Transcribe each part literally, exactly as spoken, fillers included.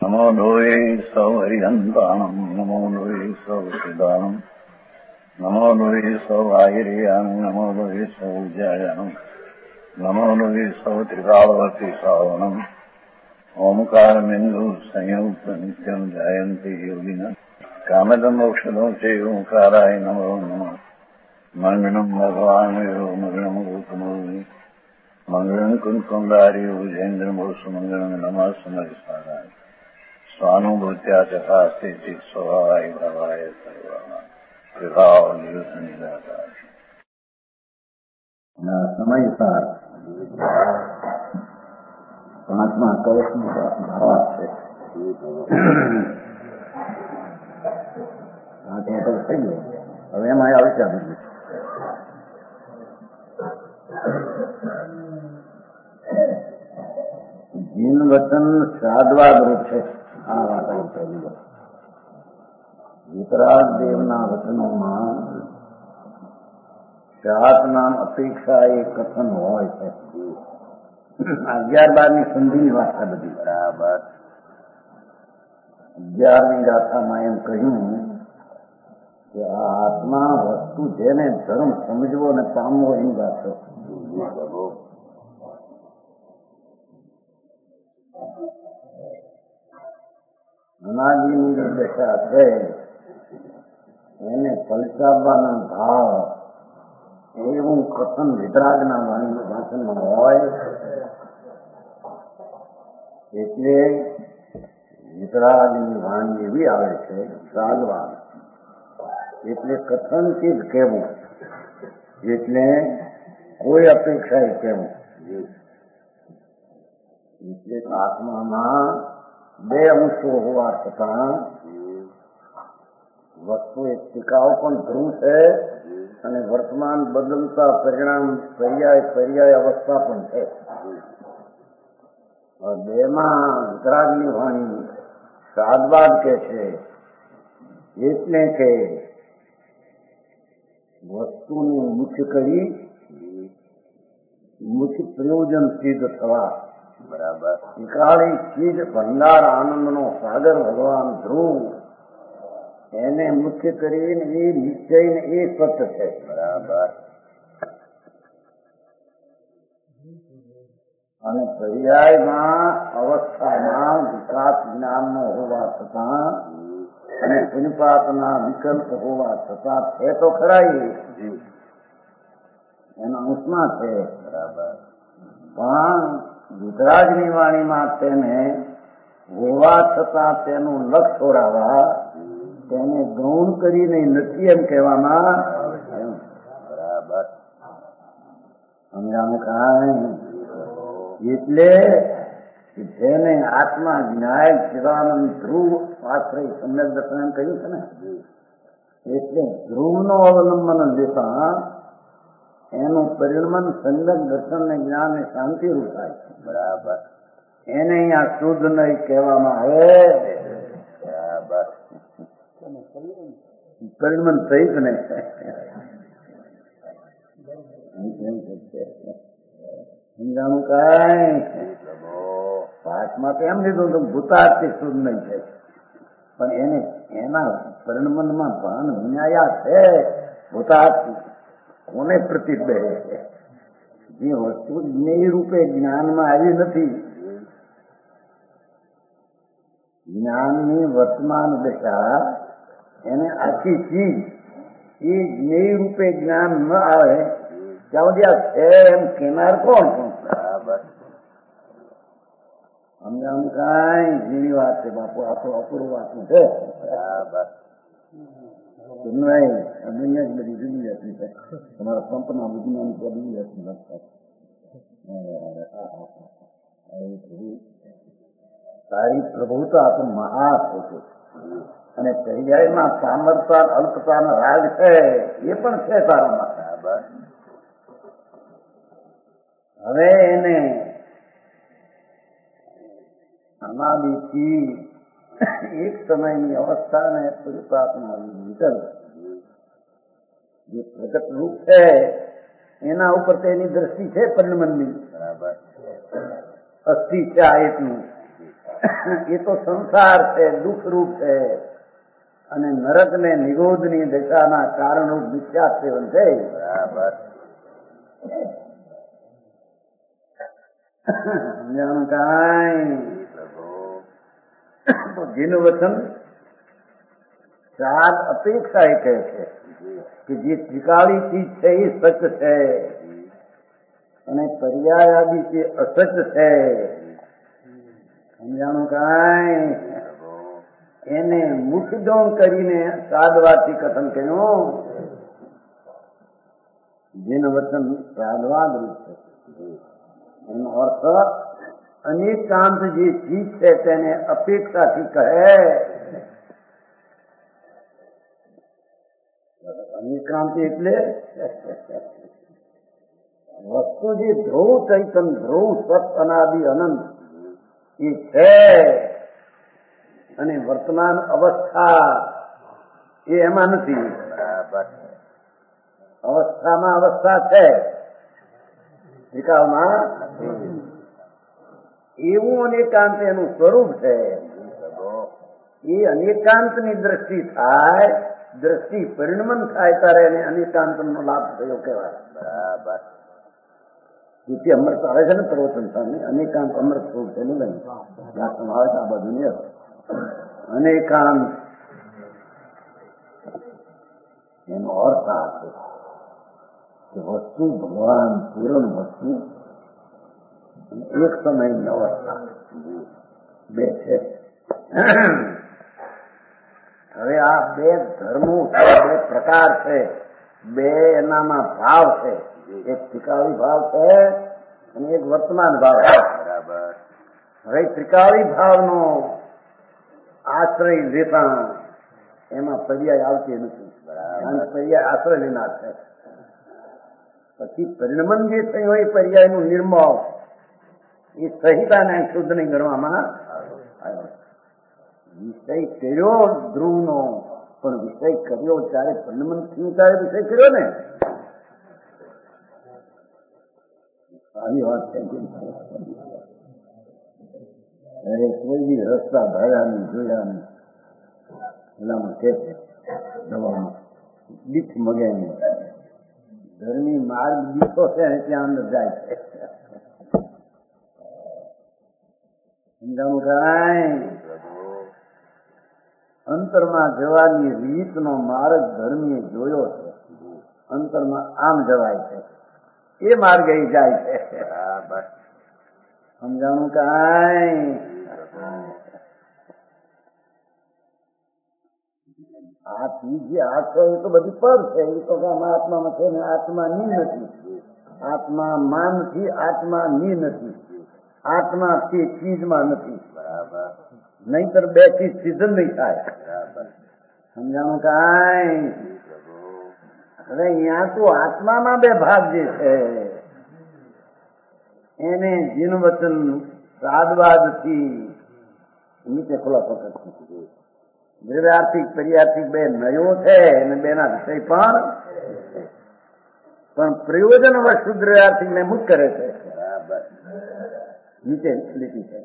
નમો લોહે સૌ હરિહંતાણમ નમો લોહે સૌ સિદ્ધાણમ નમો લોહે સૌ આહિર્યાન નમો લોહે સૌ જયાનમ નમો લોહે સૌ ત્રિકાળવતી શ્રાવણમ ઓમકારમિંદુ સંયુક્ત નિત્યમ જાયંતી યોગિના કામદમ ઔષધો છે ઓંકારાય નમો નમઃ મંગળમ ભગવાન મંગળમ ગોકમોહિ મંગળમ કુંકુંડારી ઉજેન્દ્રમોસુ મંગળમ નમઃ સમરિસારાય સ્વાનુભૂત્યા ચકાસ્તે ચિત સ્વભાવાય ભાવાય સર્વા વિભાવ નિદાતા સમયસાર પાંચમા કવચનો ભાવ છે. થઈ ગયો હવે એમાં આવશે બધું. જીન વચન શ્રાદ્વાદ રૂપ છે. આ વાત આવી વિતરાગ દેવના વચનોમાં શ્રાદ્ધ નામ અપેક્ષા એ કથન હોય છે. અગિયાર બાર ની સંધિની વાત છે બધી. બરાબર. અગિયારની ગાથામાં એમ કહ્યું કે આ આત્મા વસ્તુ જેને ધર્મ સમજવો અને પામવો એની વાત છે. અનાદિની જે દશા છે એને પલટાવવાના ભાવ એવું કથન વિતરાગના વાણી વાંચનમાં હોય એટલે વિતરાગની વાણી એવી આવે છે શ્રાદ્ધવાદ એટલે કથનથી જ કહેવું એટલે કોઈ અપેક્ષા કહેવું. એટલે આત્મામાં બે અંશો હોવા છતાં વસ્તુ એક ટીકાઓ પણ ધ્રુવ છે અને વર્તમાન બદલતા પરિણામ પર્યાય પર્યાય અવસ્થા પણ છે. બેમાં વિતરાગની વાણી શ્રાદ્ધવાદ કે છે એટલે કે વસ્તુને મુખ્ય કરી મુખ્ય પ્રયોજન સિદ્ધ થવા. બરાબર. નિકાળી ચીજ ભંડાર આનંદનો સાગર ભગવાન ધ્રુવ એને મુખ્ય કરીને એ નિશ્ચય ને એ સત્ય છે. બરાબર. અને પર્યાયમાં અવસ્થામાં વિકાસ જ્ઞાનનો હોવા છતાં અને પુણ્યપાપના વિકલ્પ હોવા છતાં છે તો ખરાય એના અંશમાં છે. બરાબર. પણ વિતરાગની વાણીમાં તેને હોવા છતાં તેનું લક્ષ છોડાવવા તેને ગૌણ કરીને નથી એમ કહેવામાં. બરાબર. સમજાનું કાંઈ એટલે જેને આત્મા જ્ઞાય ચિદાનંદ ધ્રુવ આશ્રય સમ્યક દર્શન એમ કહ્યું છે ને એટલે ધ્રુવનો અવલંબન લેતા એનું પરિણમન સમ્યક દર્શન ને જ્ઞાન ને શાંતિ રૂપ થાય. બરાબર. એને અહીંયા શુદ્ધ નહીં કહેવામાં આવે. બરાબર. પરિણમન થઈ જ નહીં. સમજાણું કાંઈ પાઠમાં તો એમ લીધું તો ભૂતાર્થી શુદ્ધ નહીં છે પણ એને એના પરિણમનમાં ભાન વિનાયા છે. ભૂતાર્થી કોને પ્રતિબે જે વસ્તુ જ્ઞેય રૂપે જ્ઞાનમાં આવી નથી. જ્ઞાનની વર્તમાન દશા એને આખી ચીજ એ જ્ઞેય રૂપે જ્ઞાન ન આવે ત્યાં સુધી આ છે એમ કેનાર કોણ? બરાબર. સમજાવું કાંઈ ઝીણી વાત છે બાપુ. આ તો અપૂર્વ વાતનું છે. બરાબર. દુનિયા જ બધી જુદી જતી છે. તમારા પંપના વિજ્ઞાન બધી જતી તારી પ્રભુતા તો મહા છે અને પર્યાયમાં સામર્થતા અલ્પતાનો રાગ છે એ પણ છે તારામાં. બરાબર. હવે એને અનાદિથી એક સમયની અવસ્થાને પુરુષાત્મા વિકલ્પ જે પ્રગટ રૂપ છે એના ઉપર તેની દ્રષ્ટિ છે પરિણમનની. બરાબર. અસ્થિ છે આ એટલું એ તો સંસાર છે, દુઃખરૂપ છે, અને નરક ને નિરોધની દશાના કારણરૂપ મિથ્યા સેવન છે. બરાબર. સમજાણું કાંઈ? તો જીન વચન સાત અપેક્ષા એ કહે છે કે જે ત્રિકાળી ચીજ છે એ સત્ય છે, અને પર્યાય આદિ જે અસત્ય છે. સમજાણું કાંઈ? એને મુખદોણ કરીને સાદવાથી કથન કર્યું. જીન વચન સાદવાદ રૂપ છે. એનો અર્થ અનેકાંત જે ચીજ છે તેને અપેક્ષાથી કહે. અનેકાંત એટલે વસ્તુ જે ધ્રુવ ચૈતન, ધ્રુવ સત અનાદિ અનંત એ છે, અને વર્તમાન અવસ્થા એ એમાં નથી. બરાબર. અવસ્થામાં અવસ્થા છે, ત્રિકાળમાં એવું અનેકાંત એનું સ્વરૂપ છે. એ અનેકાંતની દ્રષ્ટિ થાય, દ્રષ્ટિ પરિણમન થાય ત્યારે એને અનેકાંતનો લાભ થયો કહેવાય. બરાબર. જેથી અમૃત આવે છે ને પ્રવચન સ્વામી, અનેકાંત અમૃત સ્વરૂપ છે ને ભાઈ, જ્યાં આવે છે આ બધું ને અનેકાંત એનો અર્થ આ છે કે વસ્તુ ભગવાન પૂર્ણ વસ્તુ એક સમયની અવસ્થા બે છે. હવે આ બે ધર્મો બે પ્રકાર છે, બે એનામાં ભાવ છે. એક ત્રિકાળી ભાવ છે અને એક વર્તમાન ભાવ છે. બરાબર. હવે ત્રિકાળી ભાવનો આશ્રય લેતા એમાં પર્યાય આવતી નથી. બરાબર. પર્યાય આશ્રય લેનાર છે. પછી પરિણમન જે થયું હોય પર્યાયનું નિર્મળ એ સહિતાને શુદ્ધ નહીં ગણવામાં આવ્યો. વિષય કર્યો ધ્રુવનો, પણ વિષય કર્યો ત્યારે પરિણમન થયું ત્યારે વિષય કર્યો ને. આવી વાત છે. અરે કોઈ બી રસ્તા ભાયા નહીં, જોયા નહીં, પેલામાં કે છે દવામાં દીઠ મગે નહીં. ધર્મી માર્ગ દીઠો છે ને ત્યાં અંદર જાય છે. સમજાણું કાંઈ? અંતરમાં જવાની રીતનો માર્ગ ધર્મીએ જોયો છે. અંતરમાં આમ જવાય છે, એ માર્ગે જાય છે. બરાબર. સમજાણું કાંઈ? આ ચીજ જે આ છે એ તો બધી પર છે. એ તો આત્મામાં છે ને આત્મા ની નથી. આત્મા માં નથી, આત્મા ની નથી. આત્મા તે ચીજમાં નથી. બરાબર. નહીતર બે ચીજ સિદ્ધ નહીં થાય. બરાબર. સમજાણું કાંઈ? હવે અહીંયા તો આત્મામાં બે ભાગ જે છે એને જીન વચન સાદવાદથી નીચે ખુલાસો કરતી. દ્રવ્યાર્થિક પર્યાર્થિક બે નયો છે અને બેના વિષય પણ પણ પ્રયોજન વસ્તુ દ્રવ્યાર્થિક ને મુક્ત કરે છે. બરાબર. નીચે લીટી છે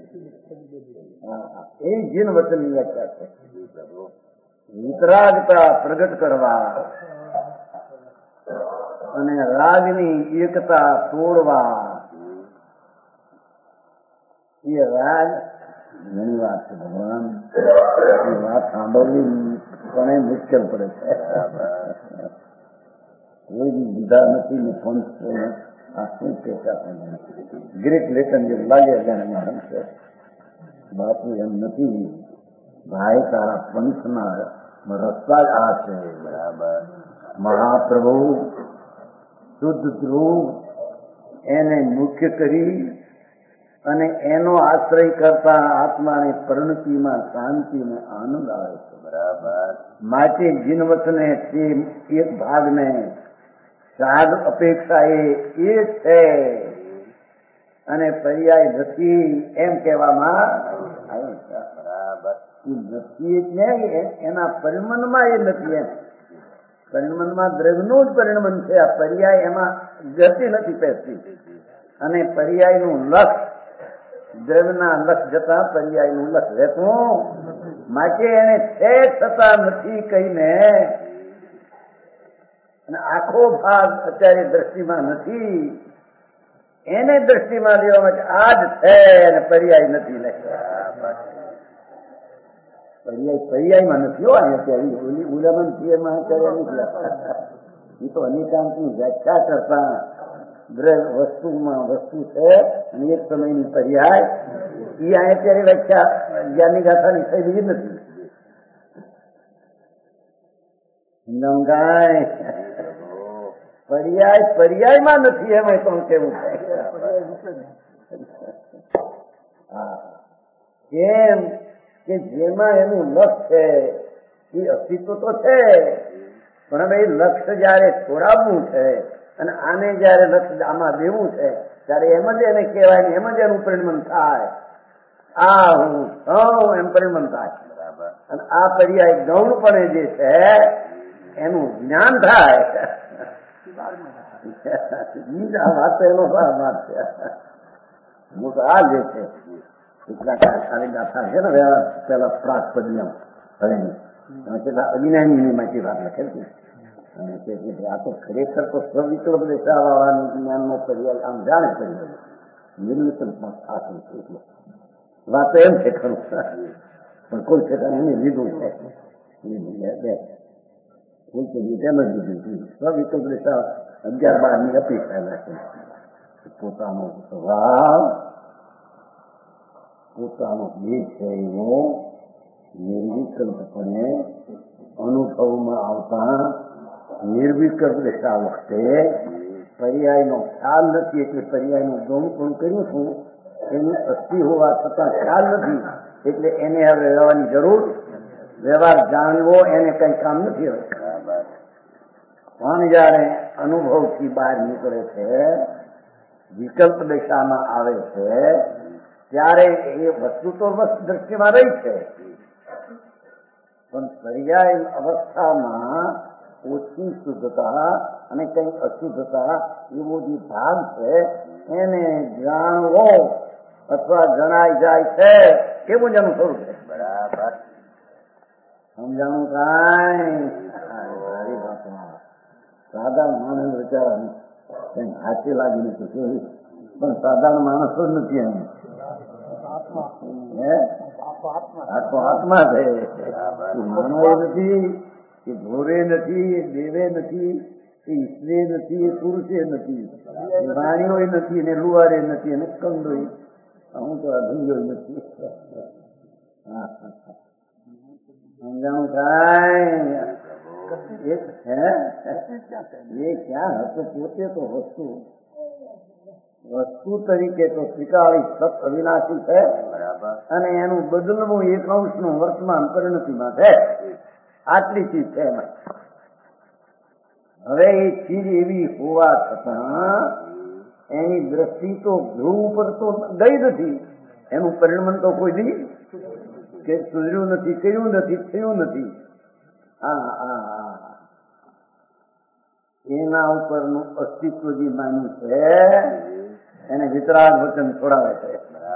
એ જીન વચનની વ્યાખ્યા છે. વિતરાગતા પ્રગટ કરવા અને રાગની એકતા તોડવા. એ રાગ ઘણી વાત છે ભગવાન, એ વાત સાંભળવી પણ મુશ્કેલ પડે છે. કોઈ બી દીધા નથી ને પંચ આ શું કહેતા ગ્રેટ લેટન જેવું લાગે છે. બાપુ એમ નથી ભાઈ, તારા પંથના રસ્તા જ આ છે. બરાબર. મહાપ્રભુ શુદ્ધ ધ્રુવ એને મુખ્ય કરી અને એનો આશ્રય કરતા આત્માની પરિણતિમાં શાંતિ અને આનંદ આવે છે. બરાબર. માટે જીનવચને તે એક ભાગને સાદ અપેક્ષા એ છે અને પર્યાય નથી એમ કહેવામાં આવે છે. બરાબર. નથી એટલે એના પરિણમનમાં એ નથી. એમ પરિણમનમાં દ્રવ્યનું જ પરિણમન છે. આ પર્યાય એમાં ગતિ નથી પહેરતી. અને પર્યાયનું લક્ષ દ્રવ્યના લક્ષ જતા પર્યાયનું લક્ષ રહેતું માટે એને છે છતાં નથી કહીને અને આખો ભાગ અત્યારે દ્રષ્ટિમાં નથી એને દ્રષ્ટિમાં લેવા માટે આ જ છે અને પર્યાય નથી ને પર્યાય પર્યાયમાં નથી હો અત્યારે ઉલ્લંઘન ક્રિયામાં અત્યારે નથી એ તો અનિકાંતની વ્યાખ્યા કરતા દ્રવ્ય વસ્તુમાં વસ્તુ છે અને એક સમયની પર્યાય એ આ અત્યારે વ્યાખ્યા જ્ઞાનની ગાથાની થયેલી નથી નમગાય પર્યાય પર્યાયમાં નથી એમ તો કેવું છે કેમ કે જેમાં એનું લક્ષ છે એ અસ્તિત્વ તો છે પણ હવે લક્ષ્ય જયારે છોડાવવું છે અને આને જયારે લક્ષ્ય આમાં દેવું છે ત્યારે એમ જ એને કહેવાય ને એમ જ એનું પરિણમન થાય આ હું સૌ એમ પરિણમન થાય અને આ પર્યાય ગૌણપણે જે છે એનું જ્ઞાન થાય વાત એનો વાત છે હું તો આ જે છે એટલા ખાલી ગાથા છે ને પેલા પ્રાક પદ્યમ હવે કેટલા અજ્ઞાની માંથી વાત લખે છે આ તો ખરેખર તો સ્વવિકલ્પ દેખાવાનું જ્ઞાનનો પર્યાય આમ જાણે કરી નિર્વિકલ્પમાં આસન છે એટલે વાત એમ છે ખરું પણ કોઈ ઠેકાણે એને લીધું છે કોઈ તો રીતે એમ જ લીધું સ્વવિકલ્પ દેખા અગિયાર બાર ની અપેક્ષા રાખે પોતાનો સ્વભાવ પોતાનો જે છે એનો નિર્વિકલ્પપણે અનુભવમાં આવતા નિર્વિકલ્પ દેખા વખતે પર્યાયનો ખ્યાલ નથી એટલે પર્યાયનું ગૌણ પણ કર્યું છું એનું અસ્થિ હોવા છતાં ખ્યાલ નથી એટલે એને હવે રહેવાની જરૂર વ્યવહાર જાણવો એને કઈ કામ નથી હવે પણ જયારે અનુભવથી બહાર નીકળે છે વિકલ્પ દિશામાં આવે છે ત્યારે એ વસ્તુ તો દ્રષ્ટિમાં રહી છે પણ પર્યાય અવસ્થામાં ઓછી શુદ્ધતા અને કઈ અશુદ્ધતા એવો જે ભાગ છે એને જાણવો અથવા જણાઈ જાય છે કેવું જેનું સ્વરૂપ છે બરાબર સમજાણું કાંઈ સાધારણ માણસ વિચાર કઈ હાથે લાગીને તો કેવી પણ સાધારણ માણસ જ નથી એમ આખો આત્મા છે માનવ નથી કે ઘોરે નથી દેવે નથી એ ઈશ્વરે નથી એ પુરુષે નથી વાણીઓ નથી ને લુવારે નથી અને કંદો હું તો અધંગો નથી સમજાણું કાંઈ એ ક્યાં હતું પોતે તો વસ્તુ વસ્તુ તરીકે તો સ્વીકારી સત અવિનાશી છે અને એનું બદલવું એક અંશનું વર્તમાન પરિણતિમાં છે આટલી ચીજ છે એમાં હવે એ ચીજ એવી હોવા છતાં એની દ્રષ્ટિ તો ધ્રુવ ઉપર તો ગઈ નથી એનું પરિણમન તો કોઈ દી કે સુધર્યું નથી કર્યું નથી થયું નથી હા હા હા એના ઉપરનું અસ્તિત્વ જે માન્યું છે એને વિતરાગ વચન છોડાવે છે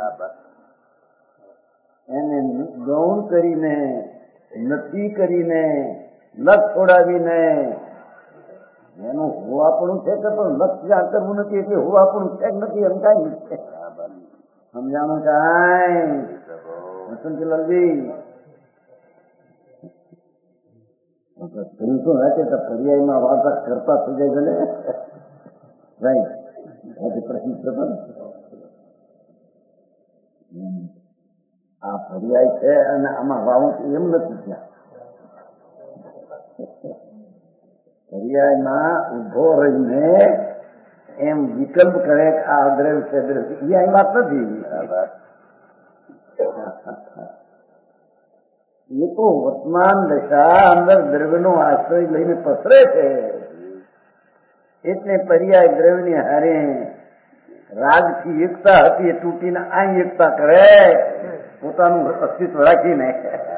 એને ગૌણ કરીને નથી કરીને લક્ષ છોડાવીને એનું હોવાપણું છે કે પણ લક્ષ જ્યાં કરવું નથી એટલે હોવાપણું છે કે નથી એમ કઈ નથી સમજાણું કાંઈ વસંતલાલજી શું હશે તો પર્યાયમાં વાર્તા કરતા થઈ જાય ભલે રાઈટ પ્રશ્ન આ પર્યાય છે અને આમાં વાવું એમ નથી ત્યાં પર્યાયમાં ઉભો રહીને એમ વિકલ્પ કરે કે આ દ્રવ્ય છે દ્રવ્ય એ અહીં વાત નથી એ તો વર્તમાન દશા અંદર દ્રવ્યનો આશ્રય લઈને પસરે છે એટલે પર્યાય દ્રવ્યની હારે રાગથી એકતા હતી એ તૂટીને આ એકતા કરે પોતાનું અસ્તિત્વ રાખીને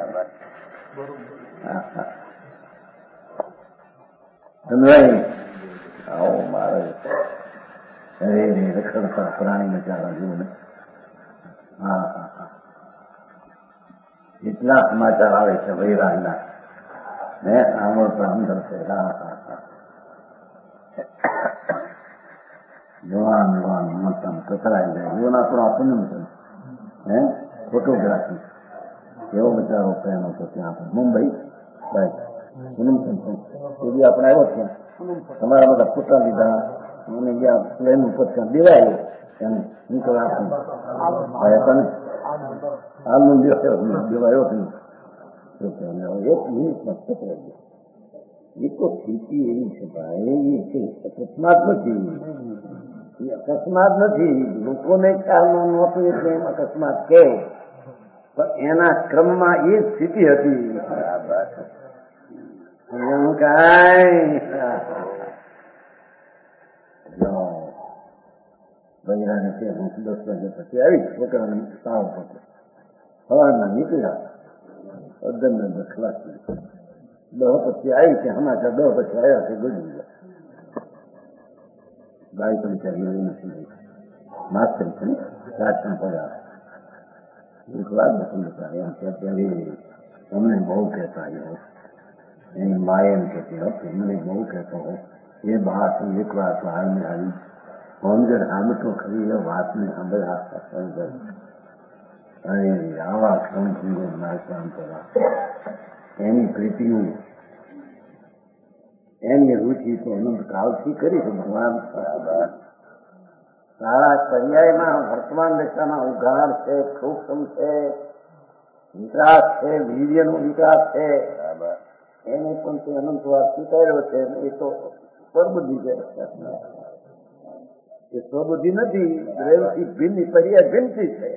આવો મારે અરે રખડતા પ્રાણી ને ચાલા જેવું ને કેટલા સમાચાર આવે છે વૈરાગના, હે સાંભળતો અંદર છે. હા હા હા જવાન જવાન મોટા કચરાઈ જાય એવું આપણો આપણને હે ફોટોગ્રાફી એવો બચારો પ્રેમ હતો ત્યાં આપણે મુંબઈ સાહેબ એ બી આપણે આવ્યો ત્યાં તમારા બધા ફોટા લીધા મને ગયા પ્લેન ઉપર ત્યાં દેવાયો એને નીકળ આપણે ને હાલનું દિવસ દેવાયો એક મિનિટમાં પકડાઈ ગયો. એ તો સ્થિતિ એવી છે ભાઈ, એ છે અકસ્માત નથી, એ અકસ્માત નથી. લોકોને ખ્યાલ નહોતું એટલે એમ અકસ્માત કે પણ એના ક્રમમાં એ સ્થિતિ હતી. કાંઈ બૈરાને કે હું દસ વાગે પછી આવી છોકરાને સાવ પડતો સવારના નીકળ્યા અડધન અંદર ખલાસ દહ પછી આવી કે સમાચાર દહ પછી આવ્યા કે ગુજરી ગયા. ગાય પણ ચાલી નથી માસ્ટર છે રાત પણ પડ્યા એક વાર નથી એમ કે અત્યારે અમને બહુ કહેતા આવ્યો એની માએ એમ કહેતી હતી મને બહુ કહેતો હો એ વાત એક વાર તો હાલને આવી મંદિર આમ તો ખરી એ વાતને સાંભળ્યા અરે આવા ક્ષણ નાચવાન પેલા એની પ્રીતિનું એની રુચિ તો અનંત કાળથી કરી છે ભગવાન. સારા પર્યાયમાં વર્તમાન દશામાં ઉઘાડ છે, સૂક્ષ્મ છે, વિકાસ છે, વીર્યનો વિકાસ છે, એને પણ તે અનંત વાર સ્વીકાર્યો છે. એ તો સ્વબુદ્ધિ છે, એ સ્વબુદ્ધિ નથી, દ્રવ્યથી ભિન્ન પર્યાય ભિન્નથી છે.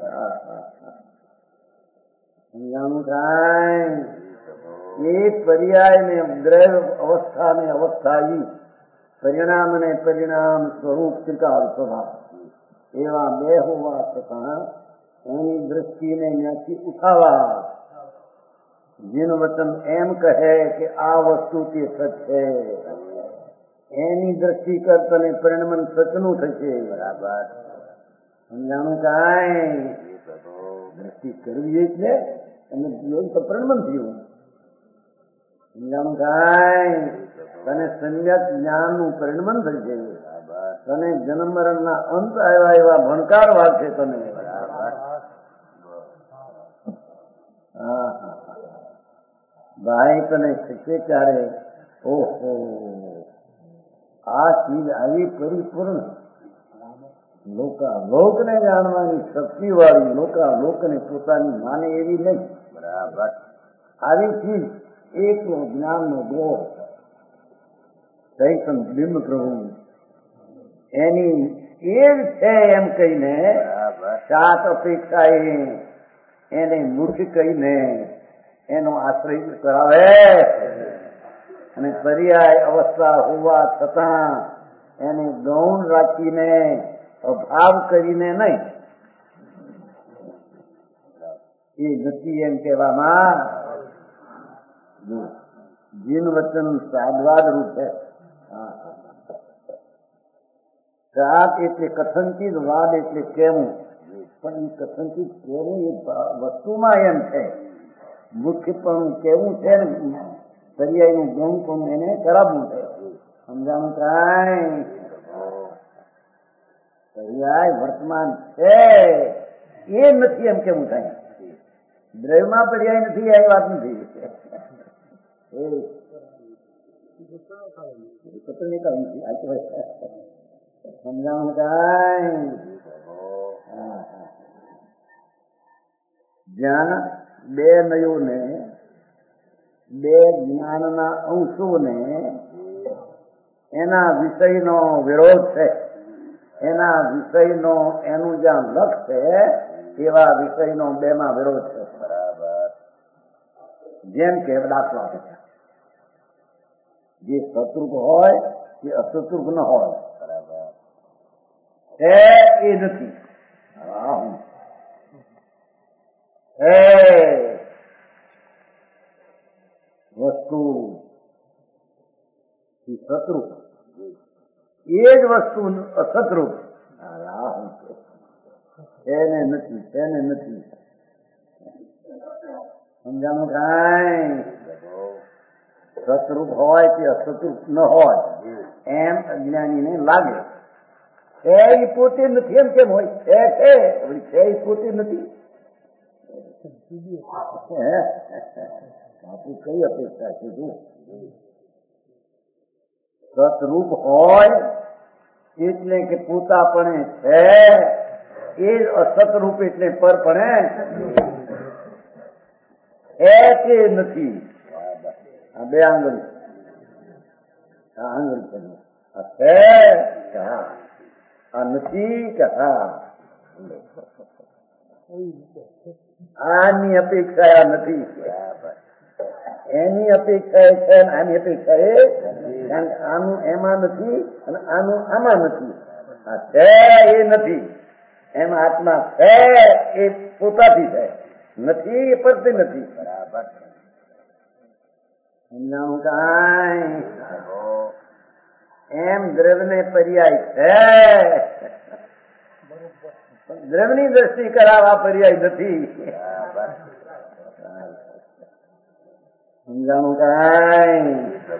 સમજાણું કાંઈ એ પર્યાય ને દ્રવ્ય અવસ્થા ને અવસ્થા પરિણામ અને પરિણામ સ્વરૂપ ત્રિકાળ સ્વભાવ એવા બે હોવા છતાં એની દ્રષ્ટિને ત્યાંથી ઉઠાવવા જેન વચન એમ કહે કે આ વસ્તુ તે સચ છે એની દ્રષ્ટિ કરતા પરિણમન સચનું થશે. બરાબર સમજાણું કાંઈ દ્રષ્ટિ કરવી એટલે અને તો પરિણમન થયું. સમજાણું કાંઈ તને સમ્યક જ્ઞાન નું પરિણમન થશે. તને જન્મ મરણ ના અંત આવ્યા એવા ભણકાર વાગશે તને. ભાઈ તને થશે ત્યારે ઓહો આ ચીજ આવી પરિપૂર્ણ લોકા લોકને જાણવાની શક્તિ વાળી લોકા લોકને પોતાની માને એવી નહીં. બરાબર આવી ચીજ એકનો જ્ઞાનનો દોર ચૈતન બિંબ પ્રભુ એની એ જ છે એમ કહીને સાત અપેક્ષા એને મુખ કહીને એનો આશ્રય કરાવે અને પર્યાય અવસ્થા હોવા છતાં એને ગૌણ રાખીને અભાવ કરીને નહીં એ નથી એમ કહેવામાં. જીન વચન સાદવાદ રૂપ છે. સાત એટલે કથનચિત, વાદ એટલે કહેવું. પણ એ કથનચિત કહેવું એ વસ્તુમાં એમ છે, મુખ્ય પણ કેવું છે ને પર્યાયનું ગૌણ પણ એને કરાવવું છે. સમજાણું કાંઈ પર્યાય વર્તમાન છે એ નથી એમ કેવું થાય. દ્રવ્યમાં પર્યાય નથી એ વાત નથી. સમજાણું કાંઈ જ્યાં બે નયોને બે જ્ઞાનના અંશોને એના વિષયનો વિરોધ છે, એના વિષયનો એનું જ્યાં લક્ષ છે એવા વિષયનો બેમાં વિરોધ છે. બરાબર જેમ કે દાખલો આપે છે જે શત્રુક હોય કે અશત્રુક ન હોય. બરાબર છે એ નથી. વસ્તુ શત્રુક એ જ વસ્તુ અશત્રુક એને નથી એને નથી સમજાણું કાંઈ? સતરૂપ હોય કે અસતરૂપ ન હોય એમ અજ્ઞાનીને લાગે. છે એ પોતે નથી એમ કેમ હોય? છે છે છે એ પોતે નથી. આપણી કઈ અપેક્ષા છે? જો સતરૂપ હોય એટલે કે પોતાપણે છે, એ અસતરૂપ એટલે પરપણે છે કે નથી. આ બે આંગળી, આ આંગળી છે, આ છે કે હા, આ નથી કે હા. આની અપેક્ષા આ નથી, એની અપેક્ષા એ છે, આની અપેક્ષા એ, કારણ કે આનું એમાં નથી અને આનું આમાં નથી. આ છે એ નથી, એમાં આત્મા છે એ પોતાથી છે, નથી એ પરથી નથી. બરાબર સમજાણું કાંઈ? એમ દ્રવ્યને પર્યાય છે, દ્રવ્યની દ્રષ્ટિ કરાવવા પર્યાય નથી. સમજાણું કાંઈ?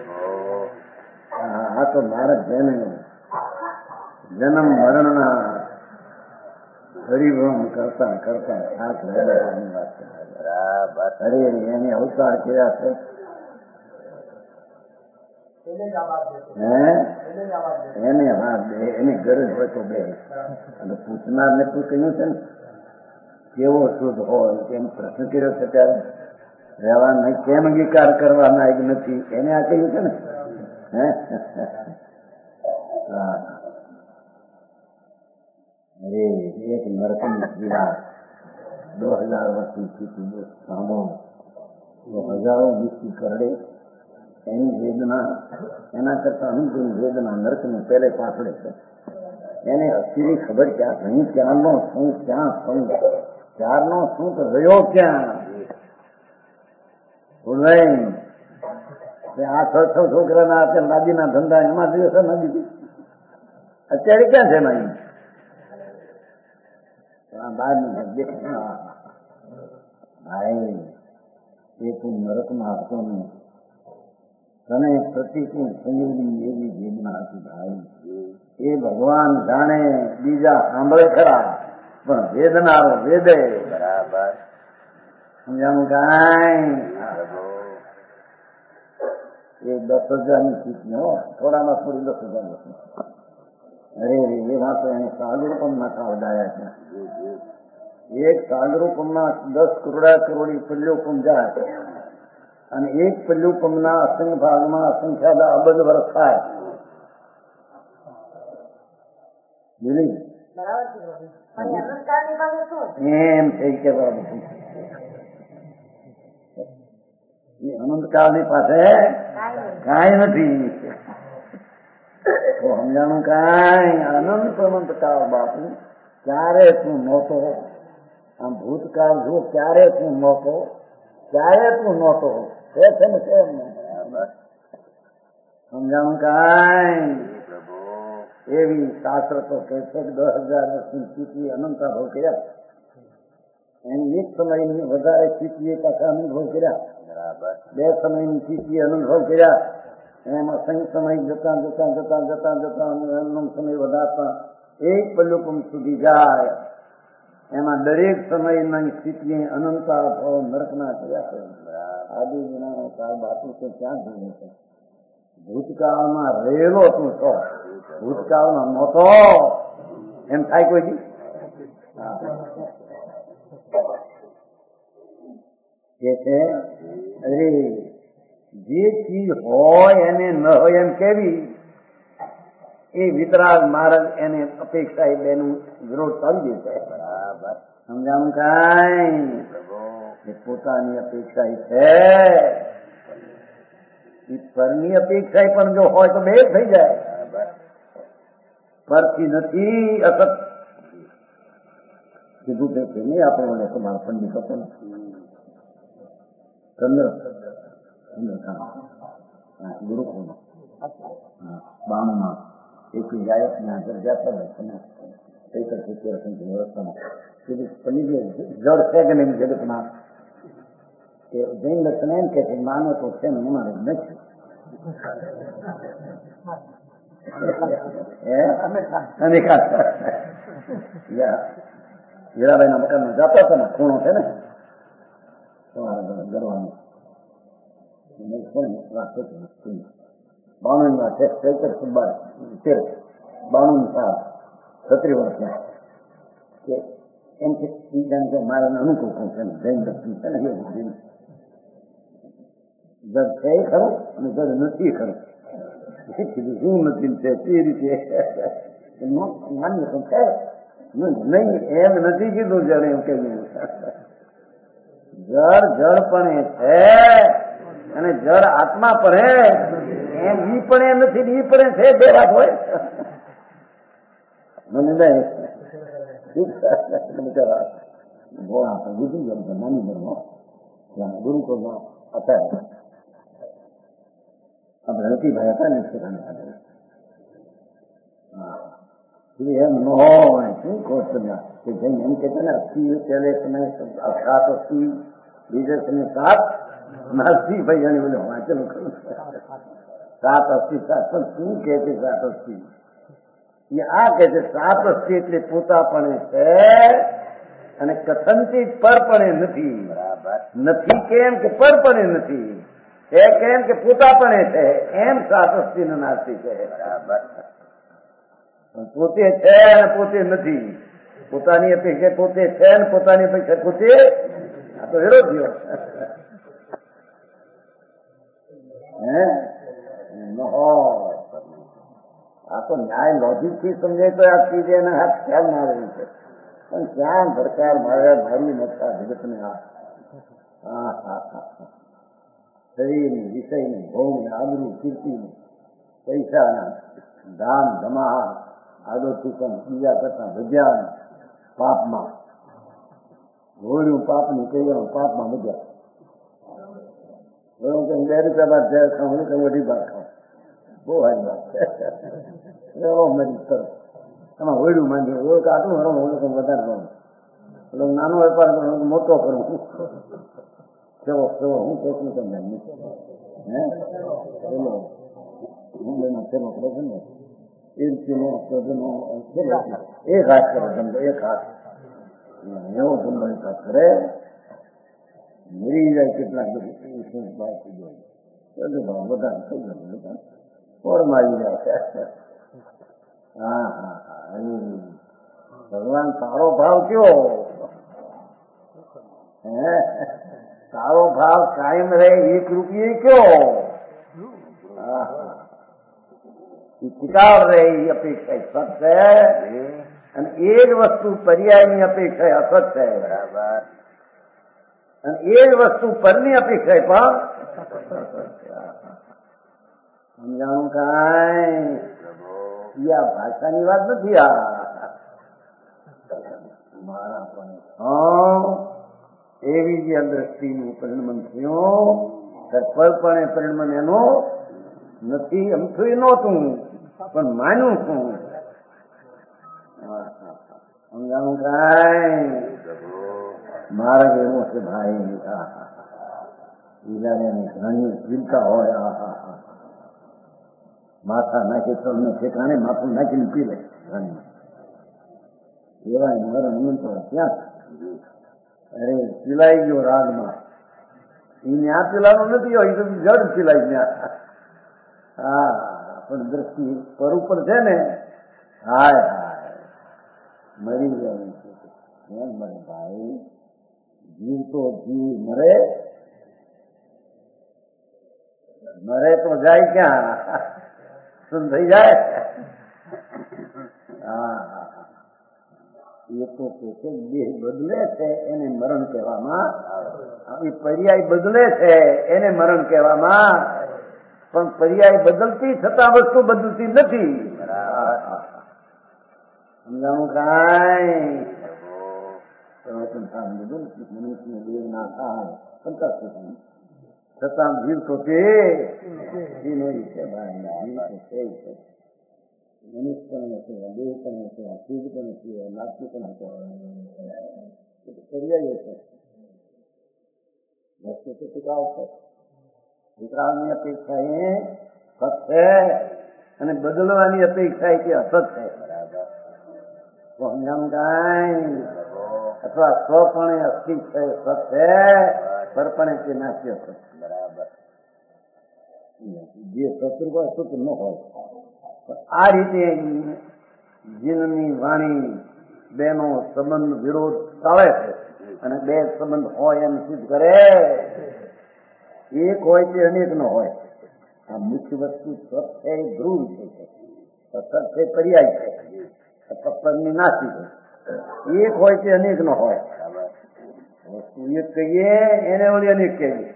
આ તો મારા જેને જન્મ મરણના હરિભ્રમ કરતા કરતા હાથ રહેવાની વાત છે. બરાબર. હરે એને અવતાર કર્યા છે. એને હા બે, એની ગરજ હોય તો બે. અને પૂછનાર ને તું કહ્યું છે ને કેવો શુદ્ધ હોય એમ પ્રશ્ન કર્યો છે ત્યારે રહેવાના કેમ અંગીકાર કરવાના એક નથી, એને આ કહ્યું છે ને. હે હા અરે એક નરકની પીડા દો હજાર વર્ષની સ્થિતિ સાંભળો, તો હજારો વિશ્વ કરડે એની વેદના એના કરતા અનુભવ વેદના નરકની પહેલે પાછળે છે. એને અસીની ખબર ક્યાં નહીં, ક્યારનો શું ક્યાં શું, ક્યારનો શું તો રહ્યો ક્યાં. આ છ છ છોકરાના અત્યારે દાદીના ધંધા એમાં દિવસે ના દીધી, અત્યારે ક્યાં છે એમાં? ભાઈ એ તું નરકમાં હતો ને, તને પ્રતિકૂળ સંયોગની એવી વેદના હતી ભાઈ, એ ભગવાન જાણે, બીજા સાંભળે ખરા પણ વેદનારો વેદે. બરાબર સમજાણું કાંઈ? એ દસ હજારની સ્થિતિ હો, થોડામાં થોડી દસ હજાર વર્ષ. અરે એમાં તો એને સાગરૂપમના કાવડાયા છે. એક સાગરૂપમના દસ કરોડા કરોડી પલ્યોપમ જાય અને એક પલ્યોપમના અસંખ્ય ભાગમાં અસંખ્યાદા અબજ વર્ષ થાય. એમ થઈ કે અનંતકાળની પાસે કાંઈ નથી. તો સમજાણું કાંઈ? અનંત અનંત કાળ બાપુ, ક્યારે તું નહોતો. આમ ભૂતકાળ જો ક્યારે તું નહોતો, ક્યારે તું નહોતો. છે છે ને છે સમજાણું કાંઈ? એવી શાસ્ત્ર તો કહે છે કે દસ હજાર વર્ષની સ્થિતિ અનંતા ભાવ કર્યા, એની એક સમયની વધારે સ્થિતિ એક આખા અનુભવ કર્યા, બે સમયની સ્થિતિ અનુભવ કર્યા, એમ અસંખ્ય સમય જતા જતા જતા જતા જતા એમનો સમય વધારતા એક પલ્લુપમ સુધી જાય. એમાં દરેક સમયની સ્થિતિ અનંતા ભાવ નરકના કર્યા છે. આદિ વિનાનો કાળ બાપુ તો ક્યાં જોયું છે? ભૂતકાળમાં રહેલો તું છો, ભૂતકાળમાં નહોતો એમ થાય કોઈ દી? કે છે અરે જે ચીજ હોય એને ન હોય એમ કેવી, એ વિતરાગ મહારાજ એને અપેક્ષા એ બેનું વિરોધ કરી દે છે. બરાબર સમજાણું કાંઈ? એ પોતાની અપેક્ષા છે, એ પરની અપેક્ષા પણ જો હોય તો બે થઈ જાય. પરથી નથી અસત કીધું છે નહીં આપણે તમારા પંડિત હતો ને ચંદ્ર ગુરુકુળ બાણુમાં એક ગાયક ના ઘર જતા વ્યવસ્થામાં જળ છે કે નહીં જગતમાં, કે જૈન દર્શન એમ કે છે માનો તો છે ને અમારે નથી. હીરાબાઈ ના મકાન માં જતા હતા ને ખૂણો છે ને ગરવાનું બાણું માં છે બાણું સાલ છત્રીસ વર્ષના કે એમ કે મારે અનુકૂળ છે જૈન દર્શન છે ને જગ છે ખરું અને જગ નથી ખરું. શું નથી છે તે રીતે માન્ય તો છે નહીં એમ નથી કીધું જયારે એમ કહ્યું. જળ જળ પણ છે અને જળ આત્મા પણ એમ ઈ પણ નથી ઈ પણ છે બે વાત હોય. મને નહીં નાની બનો ગુરુકુળમાં હતા આપણે રતિભાઈ હતા ને એમ ન હોય શું કહો તમે કે જઈને એમ કે ને અસ્થિ પહેલે તમે સાત અસ્થિ બીજે તમે સાત અસ્થિ ભાઈ જાણી બોલે વાંચેલું ખરું સાત અસ્થિ સાત પણ શું કે છે સાત અસ્થિ એ આ કે છે સાત અસ્થિ એટલે પોતાપણે છે અને કથનથી પરપણે નથી. બરાબર નથી કેમ કે પરપણે નથી એ કેમ કે પોતાપણે છે એમ સાત અસ્થિ નાસ્તી છે. બરાબર પોતે છે અને પોતે નથી પોતાની અપેક્ષા પોતે છે ને પોતાની અપેક્ષા પોતે આ તો વિરોધીઓ હે આ તો ન્યાય લોજિક થી સમજે તો આ ચીજ એના હાથ ખ્યાલ ના રહ્યું છે પણ ક્યાં સરકાર મારે મારી નતા જગતને આ હા હા હા શરીરની વિષયની ભોગને આબરૂ કીર્તિને પૈસાના ધામ ધમા આદોથી પણ બીજા કરતા વધ્યા પાપમાં ઘોડ્યું પાપની કહીએ પાપમાં વધ્યા. બે રૂપિયા બાદ જયારે ખાવું કે વધી બાદ ખાવ બહુ હારી વાત છે. મરી કરો એમાં હોયડું માંડ્યું હોય કે આટલું હરો હોય તો વધારે કરું એટલે નાનો વેપાર કરું મોટો કરું કેવો કેવો હું કેટલું તમને હે પેલો મુંબઈમાં પેલો કરે છે ને એરચીનો એક હાથ કરો ધંધો એક હાથ એવો ધંધો એક હાથ કરે મરી જાય કેટલાક બધું વધારે થઈ જાય ફોરમાં આવી જાય. હા હા હા ભગવાન તારો ભાવ કયો હે તારો ભાવ કાયમ રહે એક રૂપિયે કયો ટિકાવ રહે એ અપેક્ષા સત છે અને એ જ વસ્તુ પર્યાયની અપેક્ષા અસત છે. બરાબર અને એ જ વસ્તુ પરની અપેક્ષા પણ સમજાણું કાંઈ આ ભાષાની વાત નથી. આ મારા પણ હા એવી જે દ્રષ્ટિનું પરિણમન થયું પરપણે પરિણમન એનું નથી અમથું એ નહોતું પણ માન્યું છું. સમજાણું કાંઈ મારા એવો છે ભાઈ ઈલાની ઘણી ચિંતા હોય આ હા હા માથા નાખી તમને ઠેકાણે માથું નાખીને પી લે ઘણી એવા મારા નિમંત્ર ક્યાં અરે પીલાઈ ગયો રાગમાં એને આ પીલાનું નથી હોય તો જડ પીલાઈ ગયા. હા પણ દ્રષ્ટિ પર ઉપર છે ને હાય હાય મરી જાય એમ મરે ભાઈ જીવ તો જીવ મરે મરે તો જાય ક્યાં શું થઈ જાય. હા એ તો કે છે દેહ બદલે છે એને મરણ કહેવામાં આવે. પર્યાય બદલે છે એને મરણ કહેવામાં પણ પર્યાય બદલતી છતાં વસ્તુ બદલતી નથી. સમજાણું કાંઈ મનુષ્ય દેહ ના થાય પંચાસ છતાં જીવ તો તે છે ભાઈ છે મનુષ્ય પણ હશે દેહ પણ હશે ચીજ પણ હશે લાગતું પણ હશે પર્યાય છે. વસ્તુ તો ટીકાવ છે. ટીકાવની અપેક્ષા એ સત છે અને બદલવાની અપેક્ષા એ કે અસત છે. સમજાણું અથવા સ્વપણે અસ્થિ છે સત છે, પરપણે તે નાસ્ય છે. બરાબર. જે શત્રુ હોય શુદ્ધ ન હોય. આ રીતે જીનની વાણી બેનો સંબંધ વિરોધ ચાલે છે અને બે સંબંધ હોય એમ સિદ્ધ કરે. એક હોય તે અનેક નો હોય. આ મુખ્ય વસ્તુ સત છે એ ધ્રુવ છે, સત છે પર્યાય છે, પરની નાસી છે. એક હોય તે અનેક નો હોય. વસ્તુ એક કહીએ એને વળી અનેક કહીએ.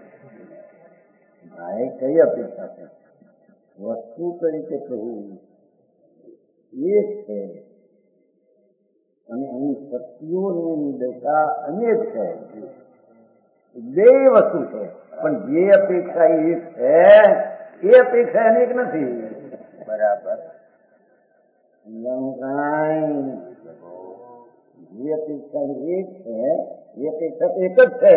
આ કઈ અપેક્ષા છે? વસ્તુ તરીકે કહ્યું એક છે અને એની શક્તિઓની દશા અનેક છે. બે વસ્તુ છે પણ જે અપેક્ષા એક છે એ અપેક્ષા અનેક નથી. બરાબર. જે અપેક્ષા એક છે એ અપેક્ષા એક જ છે.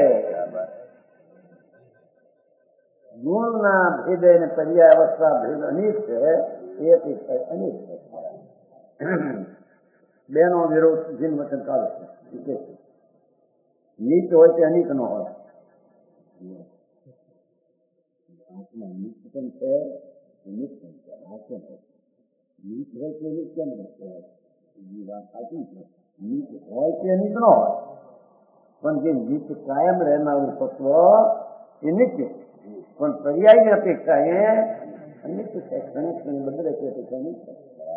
ગુણના ભેદે અને પર્યાય અવસ્થા ભેદ અનેક છે એ અપેક્ષા અનેક છે. બેનો વિરોધ જીન વચન ચાલે છે. નીચ હોય તે અનેક નો હોય. નીચ પણ છે, નીચ પણ છે. આ કેમ નીચ હોય તે નીચ કેમ નથી? એ વાત સાચી છે. નીચ હોય તે અનેક નો હોય પણ જે નીચ કાયમ રહેનારું તત્વ એ નિત્ય, પણ પર્યાયની અપેક્ષા એ અનિત્ય છે. ક્ષણે ક્ષણે બદલે છે અપેક્ષા નિત્ય.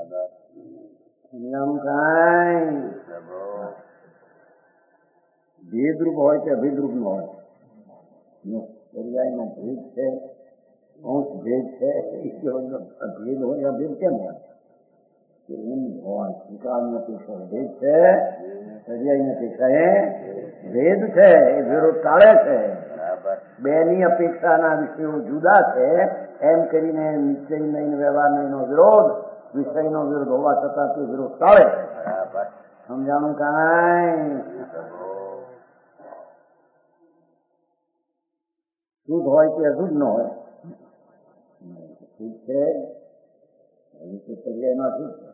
ભેદરૂપ હોય કે અભેદરૂપ નો હોય. પર્યાયનો ભેદ છે, અંશ ભેદ છે. ભેદ હોય અભેદ કેમ હોય? એમ હોય. વિકારની અપેક્ષા ભેદ છે, પર્યાયની અપેક્ષા એ ભેદ છે. એ વિરોધ ટાળે છે. બે ની અપેક્ષાના વિષયો જુદા છે એમ કરીને નિશ્ચય નહીં વ્યવહાર નહીં નો વિરોધ, વિષયનો વિરોધ હોવા છતાં તે વિરોધ ટાળે. સમજાણું કાંઈ? શુદ્ધ હોય કે અશુદ્ધ ન હોય. શુદ્ધ છે પર્યાયમાં શુદ્ધ છે.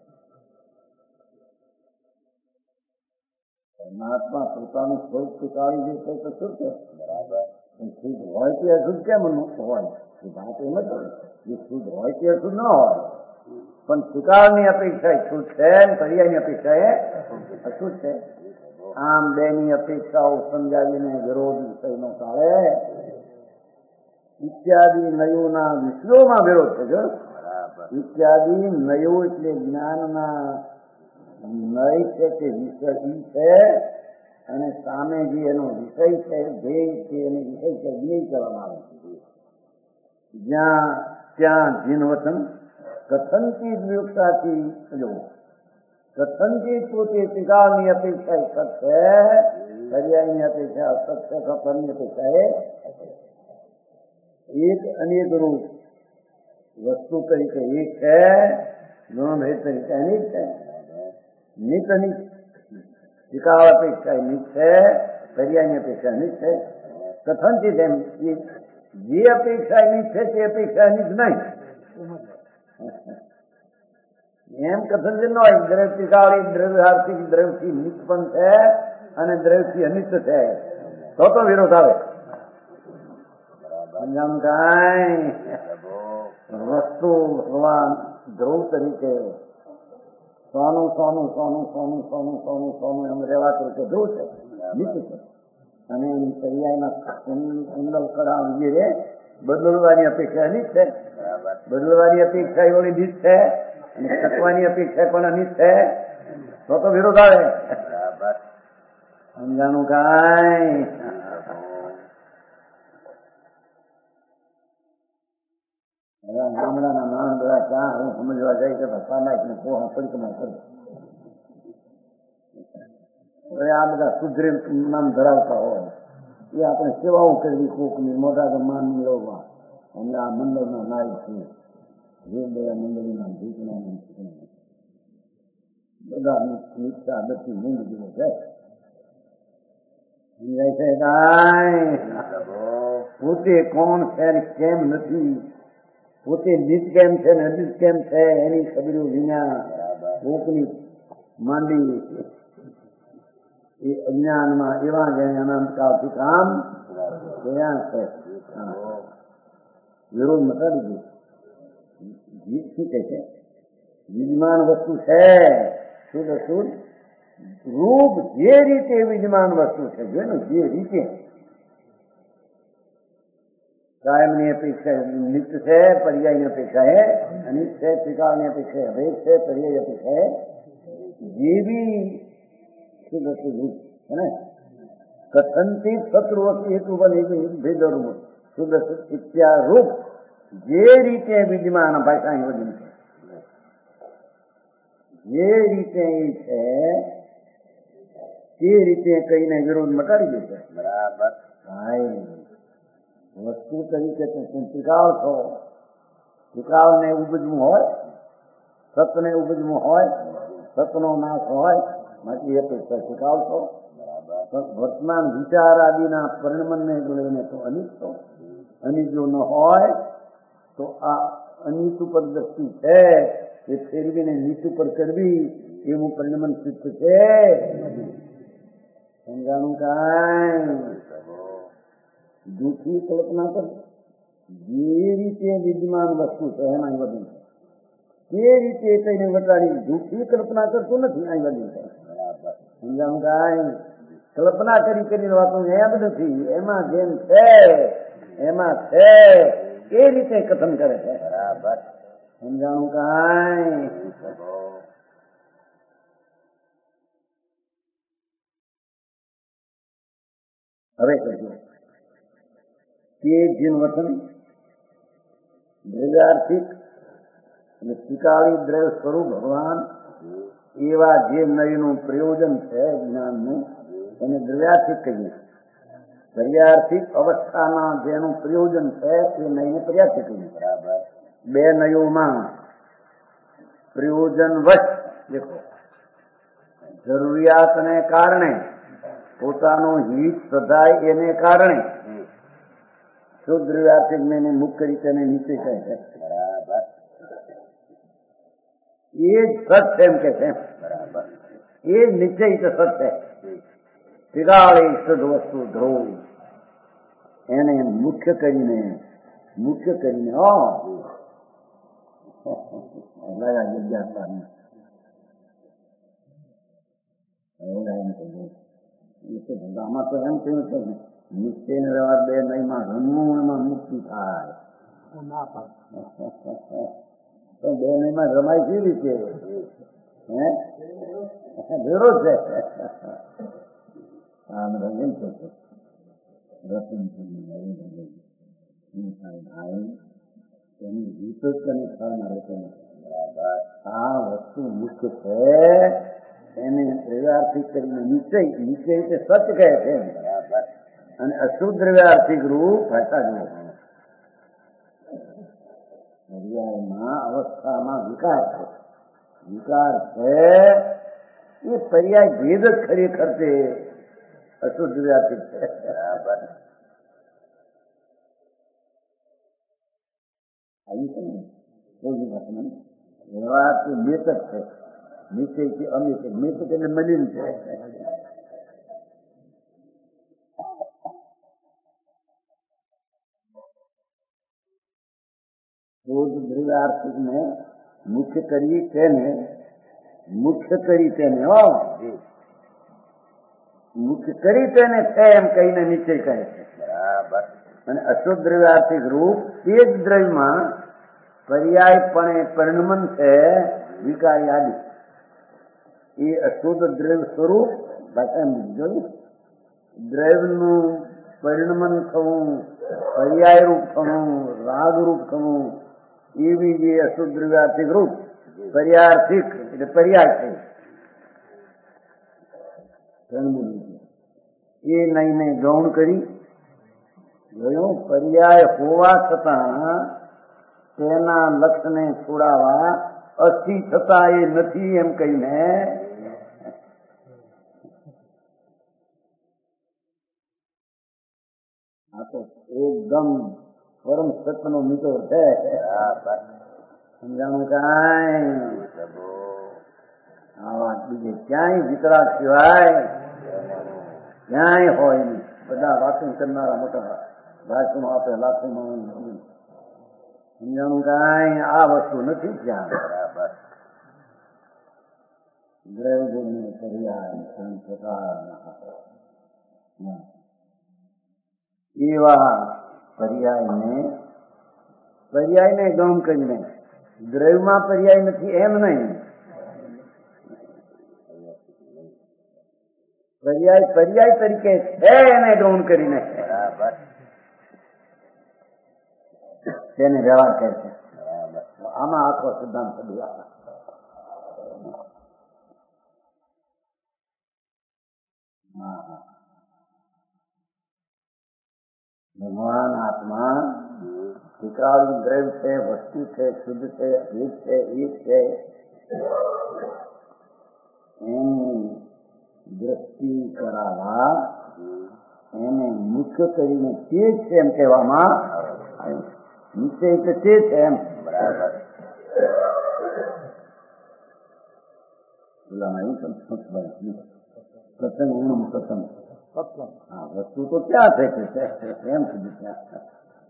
પરમાત્મા પોતાનું સ્વરૂપ ટૂંકાવી દે છે તો શુદ્ધ છે. બરાબર. શુદ્ધ હોય કે અશુદ્ધ કેમ હોય? એ વાત એમ જ હોય. એ શુદ્ધ હોય કે અશુદ્ધ ન હોય પણ સ્વીકારની અપેક્ષા શુદ્ધ છે અને પર્યાયની અપેક્ષા એ અશુદ્ધ છે. આમ બે ની અપેક્ષાઓ સમજાવીને વિરોધ વિષયનો ચાલે. ઇત્યાદિ નયોના વિષયોમાં વિરોધ છે. જો ઇત્યાદિ નયો એટલે જ્ઞાનના નય છે તે વિષય છે અને સામે જે એનો વિષય છે ધ્યેય છે એને વિષય છે જ્ઞેય કરવામાં આવે છે. જ્યાં ત્યાં જીન વચન કથનથી વિયુક્તાથી જો કથનથી પોતે ટીકાની અપેક્ષા સત છે, પર્યાયની અપેક્ષા અસત છે, કથનની અપેક્ષા એ એક અનેક રૂપ વસ્તુ તરીકે એક છે, ગુણભેદ તરીકે અનેક છે. નિત અનિત ટીકા અપેક્ષા નિત છે, પર્યાયની અપેક્ષા નિત છે. કથનથી તેમ જે અપેક્ષા નિત છે તે અપેક્ષા નિત નહીં એમ કથન ન હોય. દ્રવ્ય ટીકાળી દ્રવ્ય આર્થિક દ્રવ્યથી નિત પણ છે અને દ્રવ્યથી અનિત છે તો તો વિરોધ આવે. સમજાણું કાંઈ? વસ્તુ ભગવાન ધ્રુવ તરીકે સોનું સોનું સોનું સોનું સોનું સોનું સોનું એમ રહેવાતું છે. ધ્રુવ છે, નીચે છે. અને એની પર્યાયના કુંડલ કળા વગેરે બદલવાની અપેક્ષા અનિત છે. બદલવાની અપેક્ષા એ ઓલી નીચ છે અને શકવાની અપેક્ષા પણ અનિત છે તો તો વિરોધ આવે. સમજાણું કાંઈ? ગામડાના માણસ બધા ક્યાં હું સમજવા જાય કે સામાયિક કોહા પરિક્રમા કરે. હવે આ બધા સુધરે નામ ધરાવતા હોય એ આપણે સેવાઓ કરવી કોકની મોટા માન મેળવવા. અને આ મંડળના નાયક છે જે બધા મંડળીના ભૂતના બધા નિષ્ઠા બધી મૂંડ જેવો જાય. સમજાય છે કાંઈ? પોતે કોણ છે ને કેમ નથી, પોતે નિત કેમ છે ને અદિત કેમ છે એની ખબરો વિના કોકની માંડી એ અજ્ઞાનમાં એવા જેને અનંતકાળથી કામ ગયા છે. વિરોધ મટાડી દે. શું કહે છે? વિદ્યમાન વસ્તુ છે શુદ્ધ અશુદ્ધ રૂપ જે રીતે વિદ્યમાન વસ્તુ છે જેનું જે રીતે કાયમની અપેક્ષા નિત્ય છે, પર્યાયની અપેક્ષા હે અનિત છે, ત્રિકાળની અપેક્ષા અભેદ છે, પર્યાય અપેક્ષા હે જે બી શુદ્ધ અશુદ્ધ રૂપ है ना कथनती शत्रुवती हेतु बने भेद रूप शुद्ध इत्या रूप જે રીતે વિદ્યમાન ભાષા વજન છે જે રીતે એ છે તે રીતે કહીને વિરોધ મટાડી દેશે. બરાબર ભાઈ વસ્તુ તરીકે તું ત્રિકાળ છો, ત્રિકાળ ને ઉપજવું હોય, સતને ઉપજવું હોય, સતનો નાશ હોય માટે એ તો ત્રિકાળ છો. વર્તમાન વિચાર આદિના પરિણમને લઈને તો અનિત છો. અનિત જો ન હોય તો આ અનિત ઉપર દ્રષ્ટિ છે એ ફેરવીને નીચ ઉપર કરવી એવું પરિણમન સિદ્ધ છે. સમજાણું કાંઈ જૂઠી કલ્પના કર જે રીતે વિદ્યમાન વસ્તુ છે એમાં વધુ છે તે રીતે કઈને વટાડી જૂઠી કલ્પના કરતું નથી. અહીં વધુ છે. સમજાણું કાંઈ કલ્પના કરી કરીને વાતો એમ નથી, એમાં જેમ છે એમાં છે એ રીતે કથન કરે છે. બરાબર સમજાણું કાંઈ હવે કહેજો કે જીન વતન દ્રવ્યાર્થિક અને ત્રિકાળી દ્રવ્ય સ્વરૂપ ભગવાન એવા જે નયનું પ્રયોજન છે જ્ઞાનનું એને દ્રવ્યાર્થિક કહીએ. દ્રવ્યાર્થિક અવસ્થાના જેનું પ્રયોજન છે એ નયને પર્યાર્થિક કહીએ. બરાબર બે નયોમાં પ્રયોજન વશ દેખો જરૂરિયાતને કારણે પોતાનું હિત સદાય એને કારણે શુદ્ધ દ્રવ્યાર્થિક ને મુખ્ય રીતે નીચે કહે છે. બરાબર એ જ સત છે એમ કે છે. બરાબર એ જ નિશ્ચય સત છે. ત્રિકાળી શુદ્ધ વસ્તુ ધ્રુવ એને મુખ્ય કરીને મુખ્ય કરીને આમાં તો એમ કહ્યું છે નિશ્ચય ને રહેવા બે નહીમાં રમવું એમાં મુક્તિ થાય. તો બે નહીમાં રમાય કેવી રીતે? હે વિરોધ છે. આ બધા એમ કે છે રતન ભાઈ એની રીત જ તને ખરમાં રહેતો નથી. આ વસ્તુ મુખ્ય છે એને દ્રવ્યાર્થિક કરીને નિશ્ચય નિશ્ચય રીતે સચ કહે છે. અને અશુદ્ધ દ્રવ્યાર્થિક રૂપ ભાષા જુઓ પર્યાયમાં અવસ્થામાં વિકાર છે. વિકાર છે એ પર્યાય ભેદ જ ખરેખર છે અશુદ્ધ દ્રવ્યાર્થિક છે. બરાબર આવી છે ને કોઈ ઘટના વ્યવહાર તો મેતક છે. નિશ્ચય કે અમિત મેતક એટલે મલિન છે. શુદ્ધ દ્રવ્યાર્થિક ને મુખ્ય કરી તેને મુખ્ય કરી તેને હો મુખ્ય કરી તેને છે એમ કહીને નિશ્ચય કહે છે. બરાબર અને અશુદ્ધ દ્રવ્યાર્થિક રૂપ તે જ દ્રવ્યમાં પર્યાયપણે પરિણમન છે વિકારી આદિ. એ અશુદ્ધ દ્રવ્ય સ્વરૂપ ભાષા જોયું દ્રવ્યનું પરિણમન થવું, પર્યાય રૂપ થવું, રાગ રૂપ થવું એવી જે અશુદ્ધ દ્રવ્યાર્થિક રૂપ પર્યાર્થિક એટલે પર્યાય છે એ નહીને ગૌણ કરી જોયું પર્યાય હોવા છતાં તેના લક્ષ્યને છોડાવવા અસ્થિ છતાં એ નથી એમ કહીને આ તો એકદમ પરમ સત્યનો મીઠો છે. સમજાણું કાંઈ આ વાત બીજે ક્યાંય વિતરાગ સિવાય ક્યાંય હોય નહીં. બધા વાતો કરનારા મોટા ભાષણ આપે લાખો માણસ. સમજાણું કાંઈ આ વસ્તુ નથી ત્યાં. બરાબર દ્રવ્યોને પર્યાય એવા પર્યાયને પર્યાયને ગમ કરીને દ્રવ્યમાં પર્યાય નથી એમ નહીં. પર્યાય પર્યાય તરીકે છે એને ગૌણ કરીને તેને વ્યવહાર કરે છે. આમાં આખો સિદ્ધાંત બધું ભગવાન આત્મા વિકરાળી દ્રવ્ય છે, વસ્તુ છે, શુદ્ધ છે, અભેદ છે, એક છે. એની દ્રષ્ટિ કરાવવા એને મુખ્ય કરીને તે છે એમ કહેવામાં આવ્યું. નીચે એટલે તે છે એમ. બરાબર સત્સંગ ઊણું સત્સંગ હા વસ્તુ તો ક્યાં છે કે એમ સુધી ત્યાં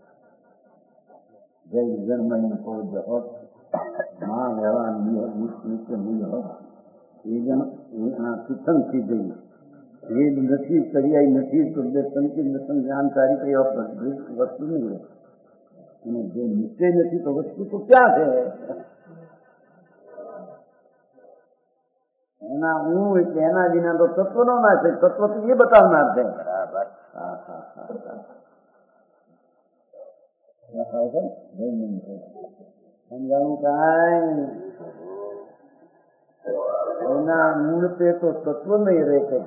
જય જન્મની પૌજ હોત માં વ્યવહાર નિત્ય મૂલ્ય હોત એ જણ સત્સંગથી જઈ એ નથી પર્યાય નથી તો બે સંકિત દર્શન જાણકારી કઈ વસ્તુ નહીં રહે. અને જે નિશ્ચય નથી તો વસ્તુ તો ક્યાં છે એના હું એટલે એના વિના તો તત્વ નો ના છે. તત્વ તો એ બતાવનાર છે. બરાબર હા હા હા સમજાણું કાંઈ એના મૂળ પે તો તત્વ નહીં રહે કે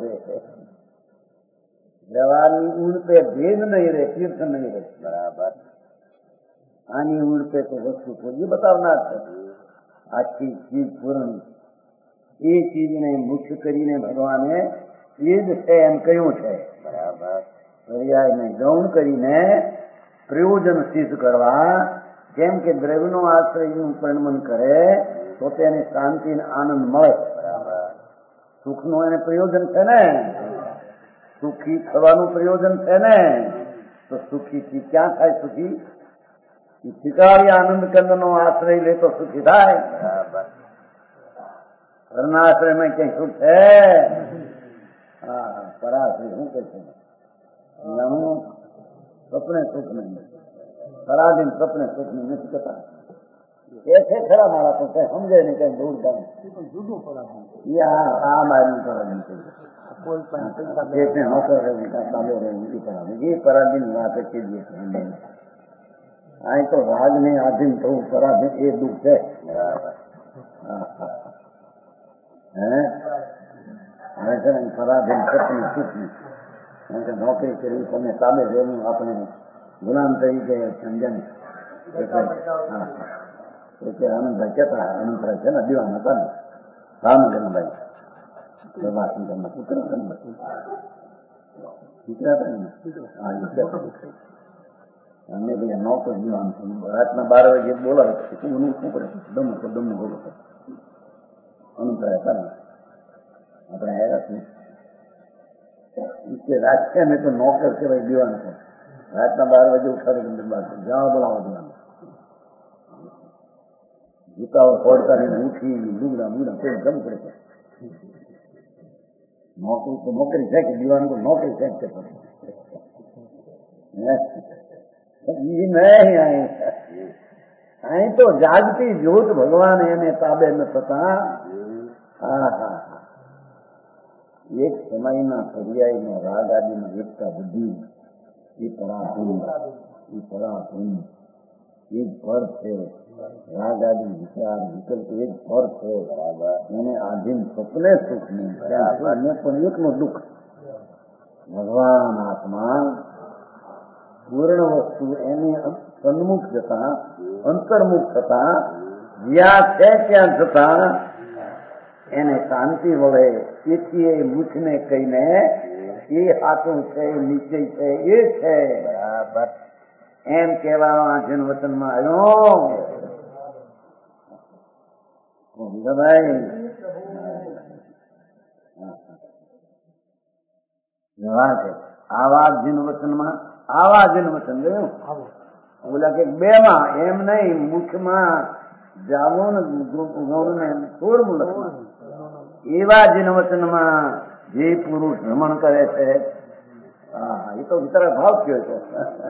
વ્યવહારની ઊંડ પે ભેદ નહીં રહે, તીર્થ નહીં રહે. બરાબર આની ઊંડ પે તો વસ્તુ તો એ બતાવનાર છે. આખી ચીજ પૂર્ણ એ ચીજને મુખ્ય કરીને ભગવાને એ જ છે એમ કહ્યું છે. બરાબર પર્યાયને ગૌણ કરીને પ્રયોજન સિદ્ધ કરવા. કેમ કે દ્રવ્યનો આશ્રયનું પરિણમન કરે તો તેને શાંતિ અને આનંદ મળે. બરાબર સુખનું એને પ્રયોજન છે ને, સુખી થવાનું પ્રયોજન છે ને. તો સુખી ક્યાં થાય? સુખી શિકારી આનંદ કંદનો આશ્રય લે તો સુખી થાય. બરાબર કર્ણાશ્રયમાં ક્યાંય સુખ છે? હા પરાશ્રય શું કે છે? સપને સુખ નહીં, પરાધીન સપને સુખ નહીં નથી કરતા. એ છે ખરા મારા તો કઈ સમજે નહીં, કઈ દૂર કામ જુદું પરાધીન આ મારી પરાધીન કોઈ પણ નોકર રહેવું કાં ચાલો રહેવું એ પરાધીન એ પરાધીન વાત કે દે. અહીં તો રાગને આધીન થવું પરાધીન એ દુઃખ છે. હે હવે છે ને પરાધીન સપનું સુખ નહીં. કારણ કે નોકરી કરી તમે તાબે રહેવું આપણે ગુલામ તરીકે સમજણ. હા એટલે આનંદભાઈ કહેતા, આનંદભાઈ છે ને દીવાન હતા ને ભાવનગરભાઈ પ્રભાશંકરના પુત્ર દીકરા હતા ને. હા એ કહેતા અમે ભાઈ નોકર દીવાન રાતના બાર વાગે બોલાવે શું શું કરે દમ તો દમ બોલો અનુભવાય હતા ને આપણે આવ્યા છીએ રાજકીય ને તો નોકર કહેવાય દીવાન છે. રાતના બાર વાગે ઉઠાડે જવા બોલાવો દીવાન જૂતાઓ ખોડતા ઉઠી લુગડા બુગડા કોઈ ગમ પડે છે. નોકરી તો નોકરી છે કે દીવાન તો નોકરી છે કે અહીં તો જાગતી જ્યોત ભગવાન એને તાબે ન થતા. હા હા હા એક સમયના પર્યાયમાં રાગ આદિમાં એકતા બુદ્ધિ એ પરાપૂર્ણ એ પરાપૂર્ણ એ જ ફર છે. રાગ આદિ વિચાર વિકલ્પ એ જ ફર છે. એને આધીન સપને સુખ નહીં પણ એકનો દુઃખ. ભગવાન આત્મા પૂર્ણ વસ્તુ એની સન્મુખ જતા અંતર્મુખ થતા જ્યાં છે ત્યાં જતા એને શાંતિ વળે. તેથી એ મુખને કહીને એ સાચું છે, નિશ્ચય છે, એ છે બરાબર એમ કહેવામાં જન વતનમાં આવ્યો. ભાઈ આવા જન વતનમાં આવા જન વતન ગયું બોલા કે બે માં એમ નહીં, મુખમાં જાવું ને થોડું લખવાનું. એવા જન વતનમાં જે પુરુષ ભ્રમણ કરે છે, હા એ તો વિચાર ભાવ થયો છે.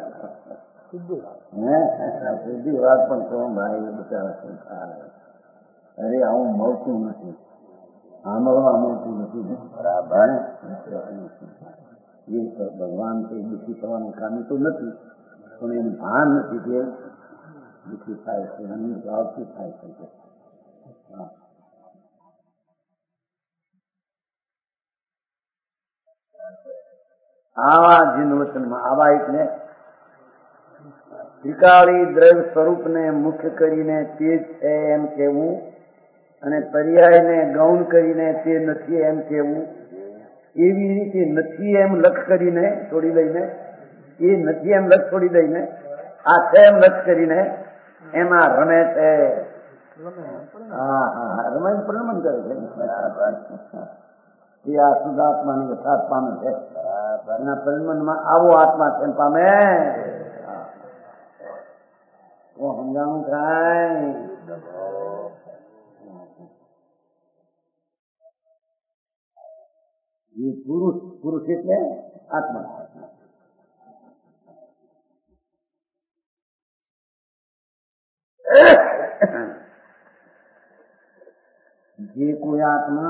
સીધી વાત પણ કહો ભાઈ, બિચારા અરે આવું મળતું નથી, સાંભળવા મળતું નથી બરાબર. એ ભગવાન તો દુઃખી થવાનું કામ તો નથી, પણ એનું ભાન નથી કે દુઃખી થાય છે, અને ભાવથી થાય છે. આવા જીનવચનમાં આવા એટલે ત્રિકાળી દ્રવ્ય સ્વરૂપને મુખ્ય કરીને તે છે એમ કહેવું, અને પર્યાયને ગૌણ કરીને તે નથી એમ કહેવું. એવી રીતે નથી એમ લખ કરીને છોડી દઈને, એ નથી એમ લખ છોડી દઈને આ છે એમ લખ કરીને એમાં રમે છે. હા હા રમે પ્રણમન કરે છે. એ આ શુદ્ધાત્માની યથાર્થ પામે છે. એના પ્રણમનમાં આવો આત્મા છે પામે. સમજાણું થાય? એ પુરુષ પુરુષ એટલે આત્મા. જે કોઈ આત્મા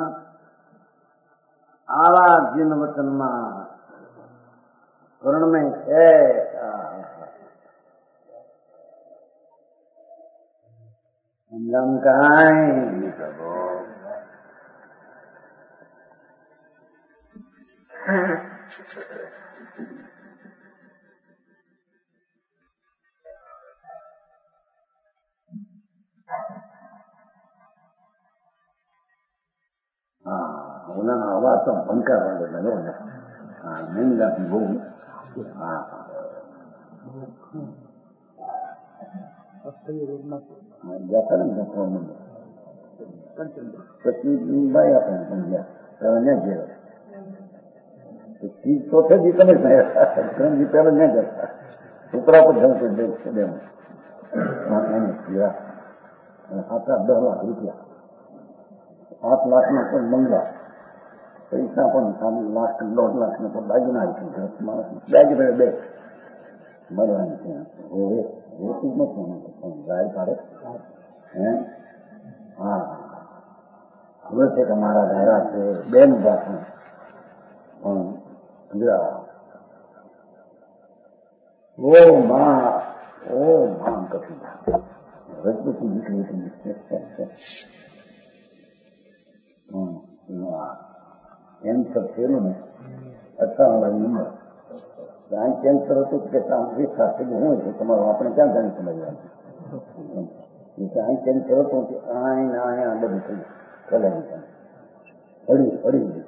આવા જીન વચનમાં વર્ણમય છે, સમજામ કાંઈ ઓલાનો અવાજ તો ભંકાર વાળો બન્યો ને. હા મહેંગાથી બહુ. હા જતા ને પછી ભાઈ આપણે સમજ્યા ને ઘેર ચીજ તો છે જ તમે ત્રણ પેલા ન જતા છોકરા પર જવું પડે એને જીરા સાત આઠ દસ લાખ રૂપિયા, સાત લાખ ના પણ મંગા પૈસા પણ સાત લાખ દોઢ લાખ ને પણ દાગીના માણસ બેગ બે બે મળવાની છે. હવે રોટી નથી ગાય પાડે. હે હા હવે છે કે મારા ધારા છે બે નું ભાષણ પણ ઓ માં ઓ માં કશું રજપૂતી દીકરી કેન્સર થયેલું ને અઠાવન નંબર આ કેન્સર હતું કે વીસ સાથે હું છે તમારું આપણે ક્યાં જાણી સમજવાનું. આ કેન્સર હતું કે અહીંયા બધું થયું ચલાવી અડી અડી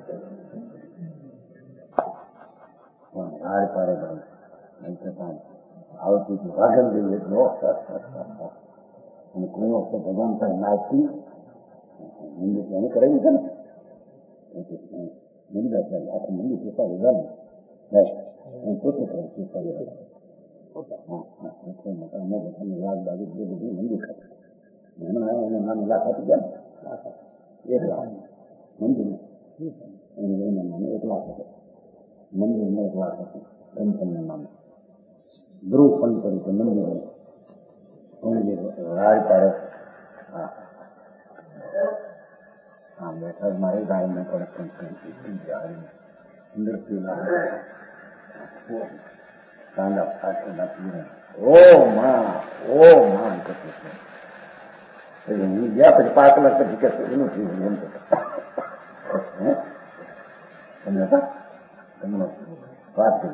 હાર પાડે ભાઈ આવતી વાગન જેવું એટલો અને કોઈ વખતે ભગવાન પાસે નાચી એને કરાવી છે ને મંદિર આખું મંદિર ચેતા લીધા ને પોતે કરે ચેતા લીધા. લાખ બાજુ બધી મંદિર કરે એમાં એને નામ લાખ આપી ગયા ને એક લાખ મંદિર એને એના નામે એક લાખ હતો. મંદિરને એક લાખ હતું પંચમના નામે ધ્રુવ ફંડ તરીકે મંદિર મંદિર રાય પાડે. હા હા બેઠા મારી ગાય ને પડે કાંદા ફાટે નાખી ઓ માં ઓ માં કશું છે હું ગયા પછી પાંચ લાખ પછી કે એનું થયું એમ તમને તમને વાત કરી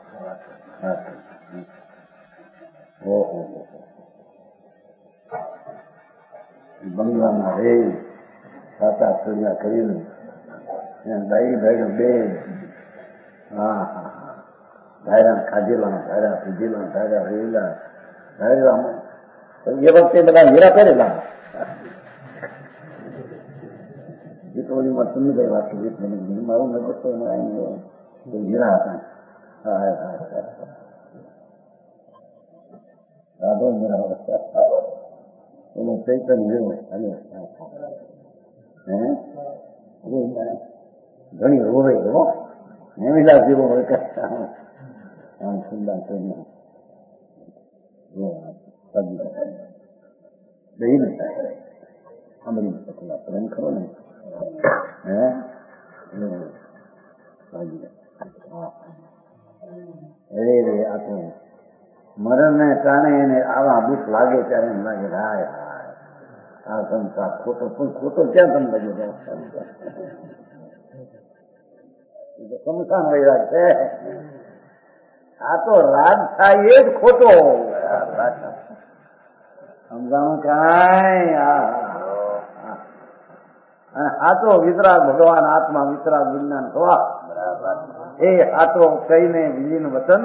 ઓહો બંગલામાં રે સાત આઠ ચોરિયા કરીને ડાયરી ભાઈ બે હા હા હા ધાર્યા ખાધેલા ધાર્યા પીધેલા ધાર્યા રહેલા ધાર્યા એ વખતે બધા હીરા કરેલા દીકરીમાં તમે કઈ વાત કરી મારું નજર તો હીરા હતા. હા હા રાધો હીરા એનો ચૈતન જેવો હે ઘણી રોવે હો હેમિલા જેવો હોય આમ સુંદર દઈ ને પ્રેમ ખરો ને હે અરે રે આ તો મરણ ને કારણે એને આવા દુઃખ લાગે ત્યારે એમ લાગે હાય હાય આ સંસાર ખોટો પણ ખોટો ક્યાં તમને લાગે સમસાન વૈરાગ છે. આ તો રાગ થાય એ જ ખોટો સમજાણું કાંઈ આ તો વિતરાગ ભગવાન આત્મા વિતરાગ વિજ્ઞાન થવા એ આ તો કહીને વિલીન વતન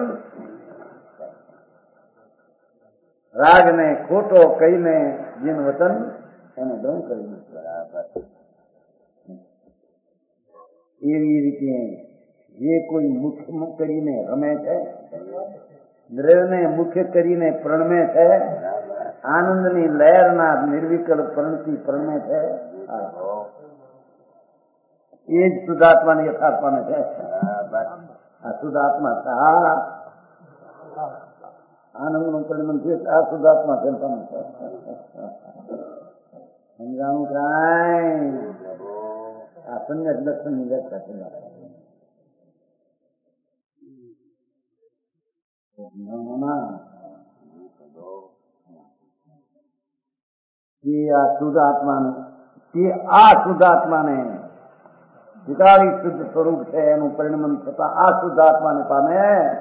રાગ ને ખોટો કહીને જીન વતન એને દમ કરી બરાબર. એવી રીતે જે કોઈ મુખ કરીને રમે છે દ્રવ્યને મુખ્ય કરીને પ્રણમે છે આનંદની લહેરના નિર્વિકલ્પ પ્રણતિ પ્રણમે છે એ જ શુદ્ધાત્માની યથાર્થમાં છે. આ શુદ્ધાત્મા હા આનંદ નું પરિણામ છે. આ શુદ્ધાત્મા છે સમજાણું કાંઈ આ સમ્યક દર્શન ની વ્યાખ્યા છે. આ શુદ્ધાત્માને તે આ શુદ્ધાત્માને વિકારી શુદ્ધ સ્વરૂપ છે એનું પરિણમન થતા આ શુદ્ધાત્માને પામે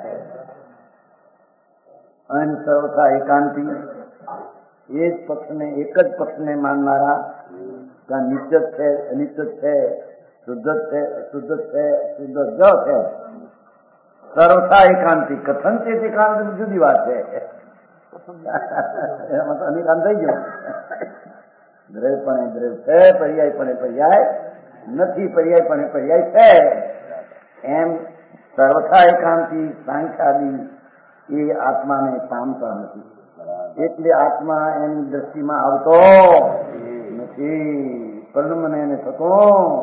અને સર્વથા એકાંતિ એ જ પક્ષને એક જ પક્ષને માનનારા ત્યાં નિત્ય છે અનિત્ય છે શુદ્ધ છે અશુદ્ધ છે શુદ્ધ જ છે સર્વથા એકાંતિ કથનચિત એકાંત જુદી વાત છે. એમાં તો અનિકાંત થઈ ગયો દ્રવ્ય પણ દ્રવ્ય છે પર્યાય પણ પર્યાય નથી પર્યાય પણ પર્યાય છે એમ સર્વથા એકાંતિ સાંખ્યાદી એ આત્માને પામતા નથી એટલે આત્મા એની દ્રષ્ટિમાં આવતો નથી પરિણમને એને થતો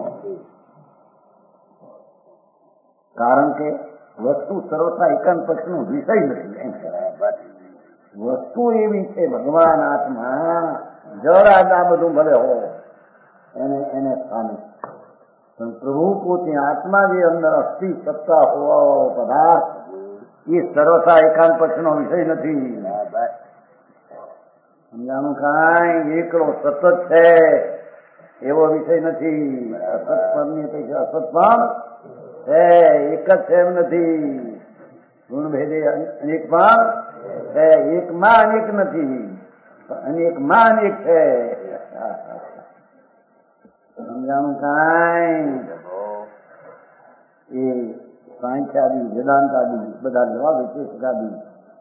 કારણ કે વસ્તુ સર્વથા એકાંત પક્ષનો વિષય નથી. વસ્તુ એવી છે ભગવાન આત્મા જરા આ બધું ભલે હો એને એને સ્થાને પણ પ્રભુ પોતે આત્મા જે અંદર અસ્થિ સત્તા હોવા પદાર્થ એ સર્વથા એકાંત પક્ષનો વિષય નથી. સમજાણું કાંઈ એકલો સતત છે એવો વિષય નથી. અસત પરની અપેક્ષા અસત પણ છે એક જ છે એમ નથી. ગુણ ભેદે અનેક પણ છે એકમાં અનેક નથી અનેકમાં અનેક છે. સમજાણું કાંઈ એ સાંખ્યાદી વેદાંતાદી બધા જવાબ વિશેષાદી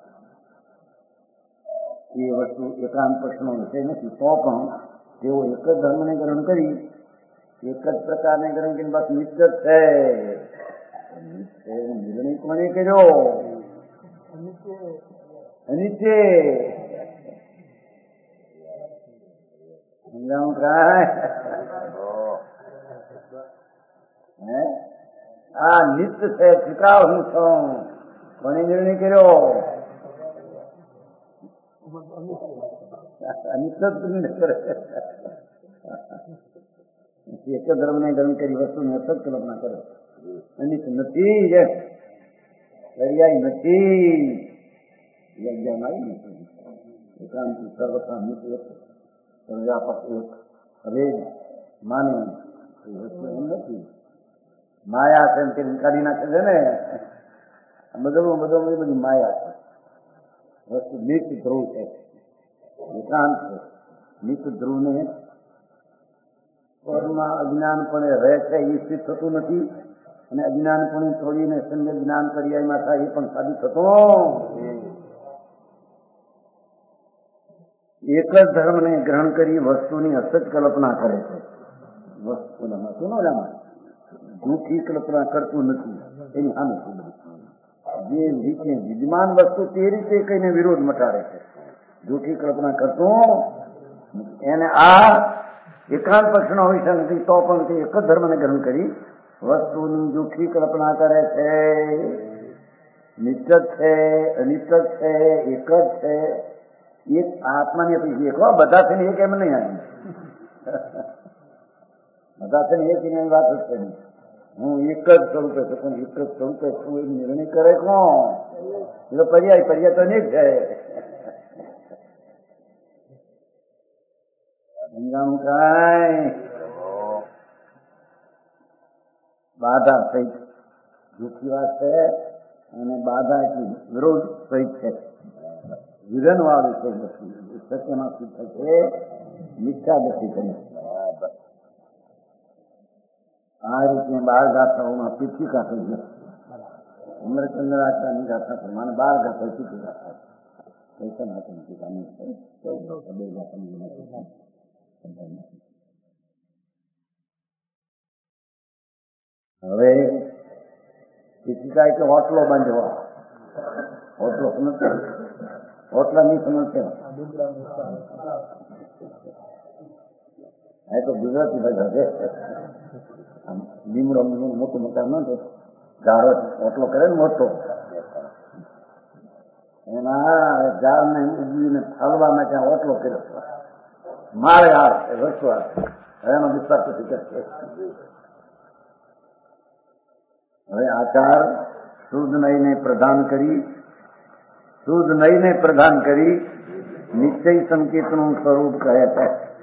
એ વસ્તુ એકાંત પક્ષનો વિષય નથી. તો પણ તેઓ એક જ ધર્મને ગ્રહણ કરી એક જ પ્રકારને ગ્રહણ કરીને બસ નિત્ય જ છે નિર્ણય કોને કર્યો અનિત્ય સમજાવું કાંઈ આ નિત્ય છે સ્વીકાર હું છું કોને નિર્ણય કર્યો અનિત્ય નિર્ણય કરે એક ધર્મને ગ્રહણ કરી વસ્તુની અસત કલ્પના કરે અનિત્ય નથી જે પર્યાય નથી જ્ઞાન આવી નથી એકાંતિ સર્વથા નિત્ય પ્રજાપત એક હવે માને વસ્તુ એમ નથી માયા છે એમ કે કાઢી નાખે છે ને બધું બધું બધી માયા છે. વસ્તુ નિત્ય ધ્રુવ છે એકાંત છે નિત્ય ધ્રુવને પરમાં અજ્ઞાન પણ રહે છે એ સ્થિત થતું નથી અને અજ્ઞાન પુણી છોડીને સમ્યક જ્ઞાન પર્યાયમાં થાય એ પણ સાબિત થતો. એક જ ધર્મને ગ્રહણ કરી વસ્તુની અસત કલ્પના કરે છે. વસ્તુમાં શું રામાં જૂઠી કલ્પના કરતું નથી. એની સામે જે રીતે વિદ્યમાન વસ્તુ તે રીતે કઈને વિરોધ મટાડે છે. જૂઠી કલ્પના કરતું એને આ એકાંત પક્ષનો વિષય નથી તો પણ તે એક જ ધર્મને ગ્રહણ કરી વસ્તુની જૂઠી કલ્પના કરે છે. નિશ્ચિત છે, અનિશ્ચિત છે, એક જ છે. એક આત્માની અપેક્ષા એક બધા છે ને એક એમ નહીં આવી બધા છે ને એક એની વાત જ છે નહીં. હું એક જ સ્વરૂપે છું પણ એક જ સ્વરૂપે છું એ નિર્ણય કરે કોણ? એ પર્યાય પર્યાય તો નહીં છે. સમજાણું કાંઈ બાધા સહિત જૂઠી વાત છે અને બાધા એટલી વિરોધ સહિત છે. વિઘન વાળું છે. સત્યમાં શું થશે? મિથ્યા ગતિ કરી. આ રીતે બાર ગાથાઓમાં પીઠી કાઢી છે. અમરચંદ્ર આચાર્યની ગાથા પ્રમાણે બાર ગાથા પીઠી ગાથા હવે પીઠિકા કે હોટલો બાંધવા હોટલો સમજશે હોટલા નહીં સમજશે. આ તો ગુજરાતી ભાષા છે. લીમડો મોટું મોટા ન છે ગાળો ઓટલો કરે ને મોટો એના ઝાડને ઉગીને ફાલવા માટે ઓટલો કર્યો. મારે આ વસ્તુ આ એનો વિસ્તાર પછી કરશે. હવે આચાર શુદ્ધ નહીને પ્રદાન કરી શુદ્ધ નહીને પ્રદાન કરી નિશ્ચય સંકેતનું સ્વરૂપ કહે છે.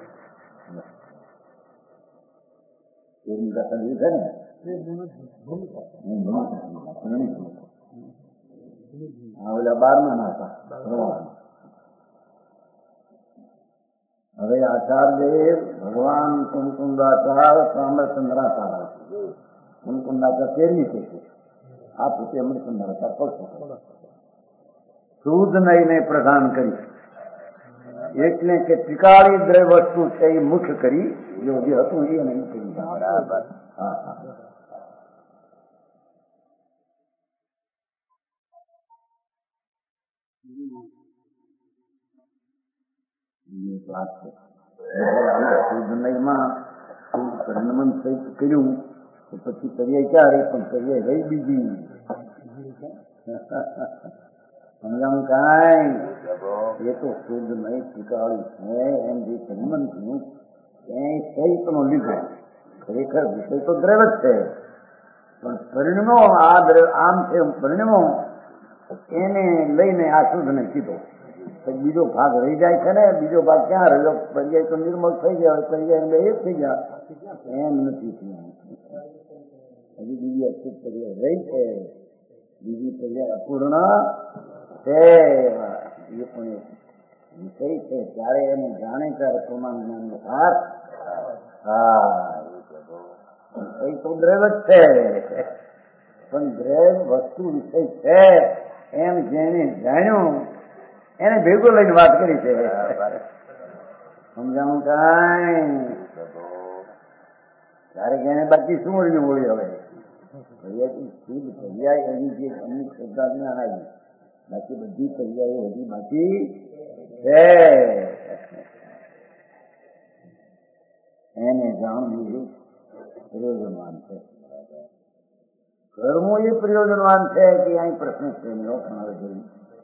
ઓલા બારમાં ના હતા. હવે આચાર્ય ભગવાન કુમકુંદાચાર અમરચંદ્રાચાર કુમકુંદાચાર તેરમી છે. આ પોતે અમરચંદ્રાચાર પડશે. શુદ્ધ નહીને પ્રદાન કરી એટલે કે ત્રિકાળી દ્રવ્ય વસ્તુ છે એ મુખ્ય કરી જે હતું એ નહીં કરી. બરાબર. હા હા વાત છે. શુદ્ધ નહીમાં શુદ્ધ પરિણમન સહિત કર્યું તો પછી પર્યાય ક્યાં રહી? પણ પર્યાય રહી બીજી. સમજાણું કાંઈ? એ તો શુદ્ધ નહીં ત્રિકાળી છે એમ જે પરિણમન થયું એ સહિતનો લીધો. ખરેખર વિષય તો દ્રવ્ય જ છે પણ પરિણમો આ દ્રવ્ય આમ છે પરિણમો એને લઈને આ શુદ્ધ ને કીધો. બીજો ભાગ રહી જાય છે ને બીજો ભાગ ક્યાં રહ્યો? પર્યાય તો નિર્મળ થઈ ગયા હોય પર્યાય બે એક થઈ ગયા એમ નથી થયું. હજી બીજી અશુદ્ધ પર્યાય રહી છે. બીજી પર્યાય અપૂર્ણ છે. એ પણ વિષય છે ત્યારે એને જાણે ત્યારે પ્રમાણ જ્ઞાનનો ભાગ. હા વિષય તો દ્રવ્ય જ છે પણ દ્રવ્ય વસ્તુ વિષય છે એમ જેને જાણ્યું એને ભેગો લઈને વાત કરી છે. સમજાણું કાંઈ? ત્યારે એને બાકી શું મળ્યું બોલી? હવે શુદ્ધ પર્યાય એની જે અમુક શ્રદ્ધા જ્ઞાન આવી બાકી બધી પર્યાયો હજી બાકી છે. એને જાણવું પ્રયોજનવાન છે. કર્મો એ પ્રયોજનવાન છે કે અહીં પ્રશ્ન છે મેળો પણ હવે જોઈ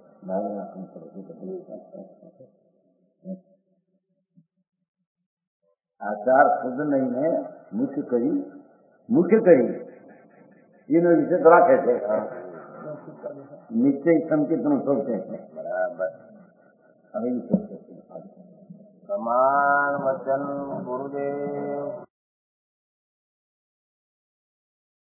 આચાર શુદ્ધ નહીને મુખ્ય કરી મુખ્ય કરી એનો વિષય રાખે છે. નિશ્ચય સંકેત નું શોધે છે. બરાબર. હવે પ્રમાણ વચન ગુરુદેવ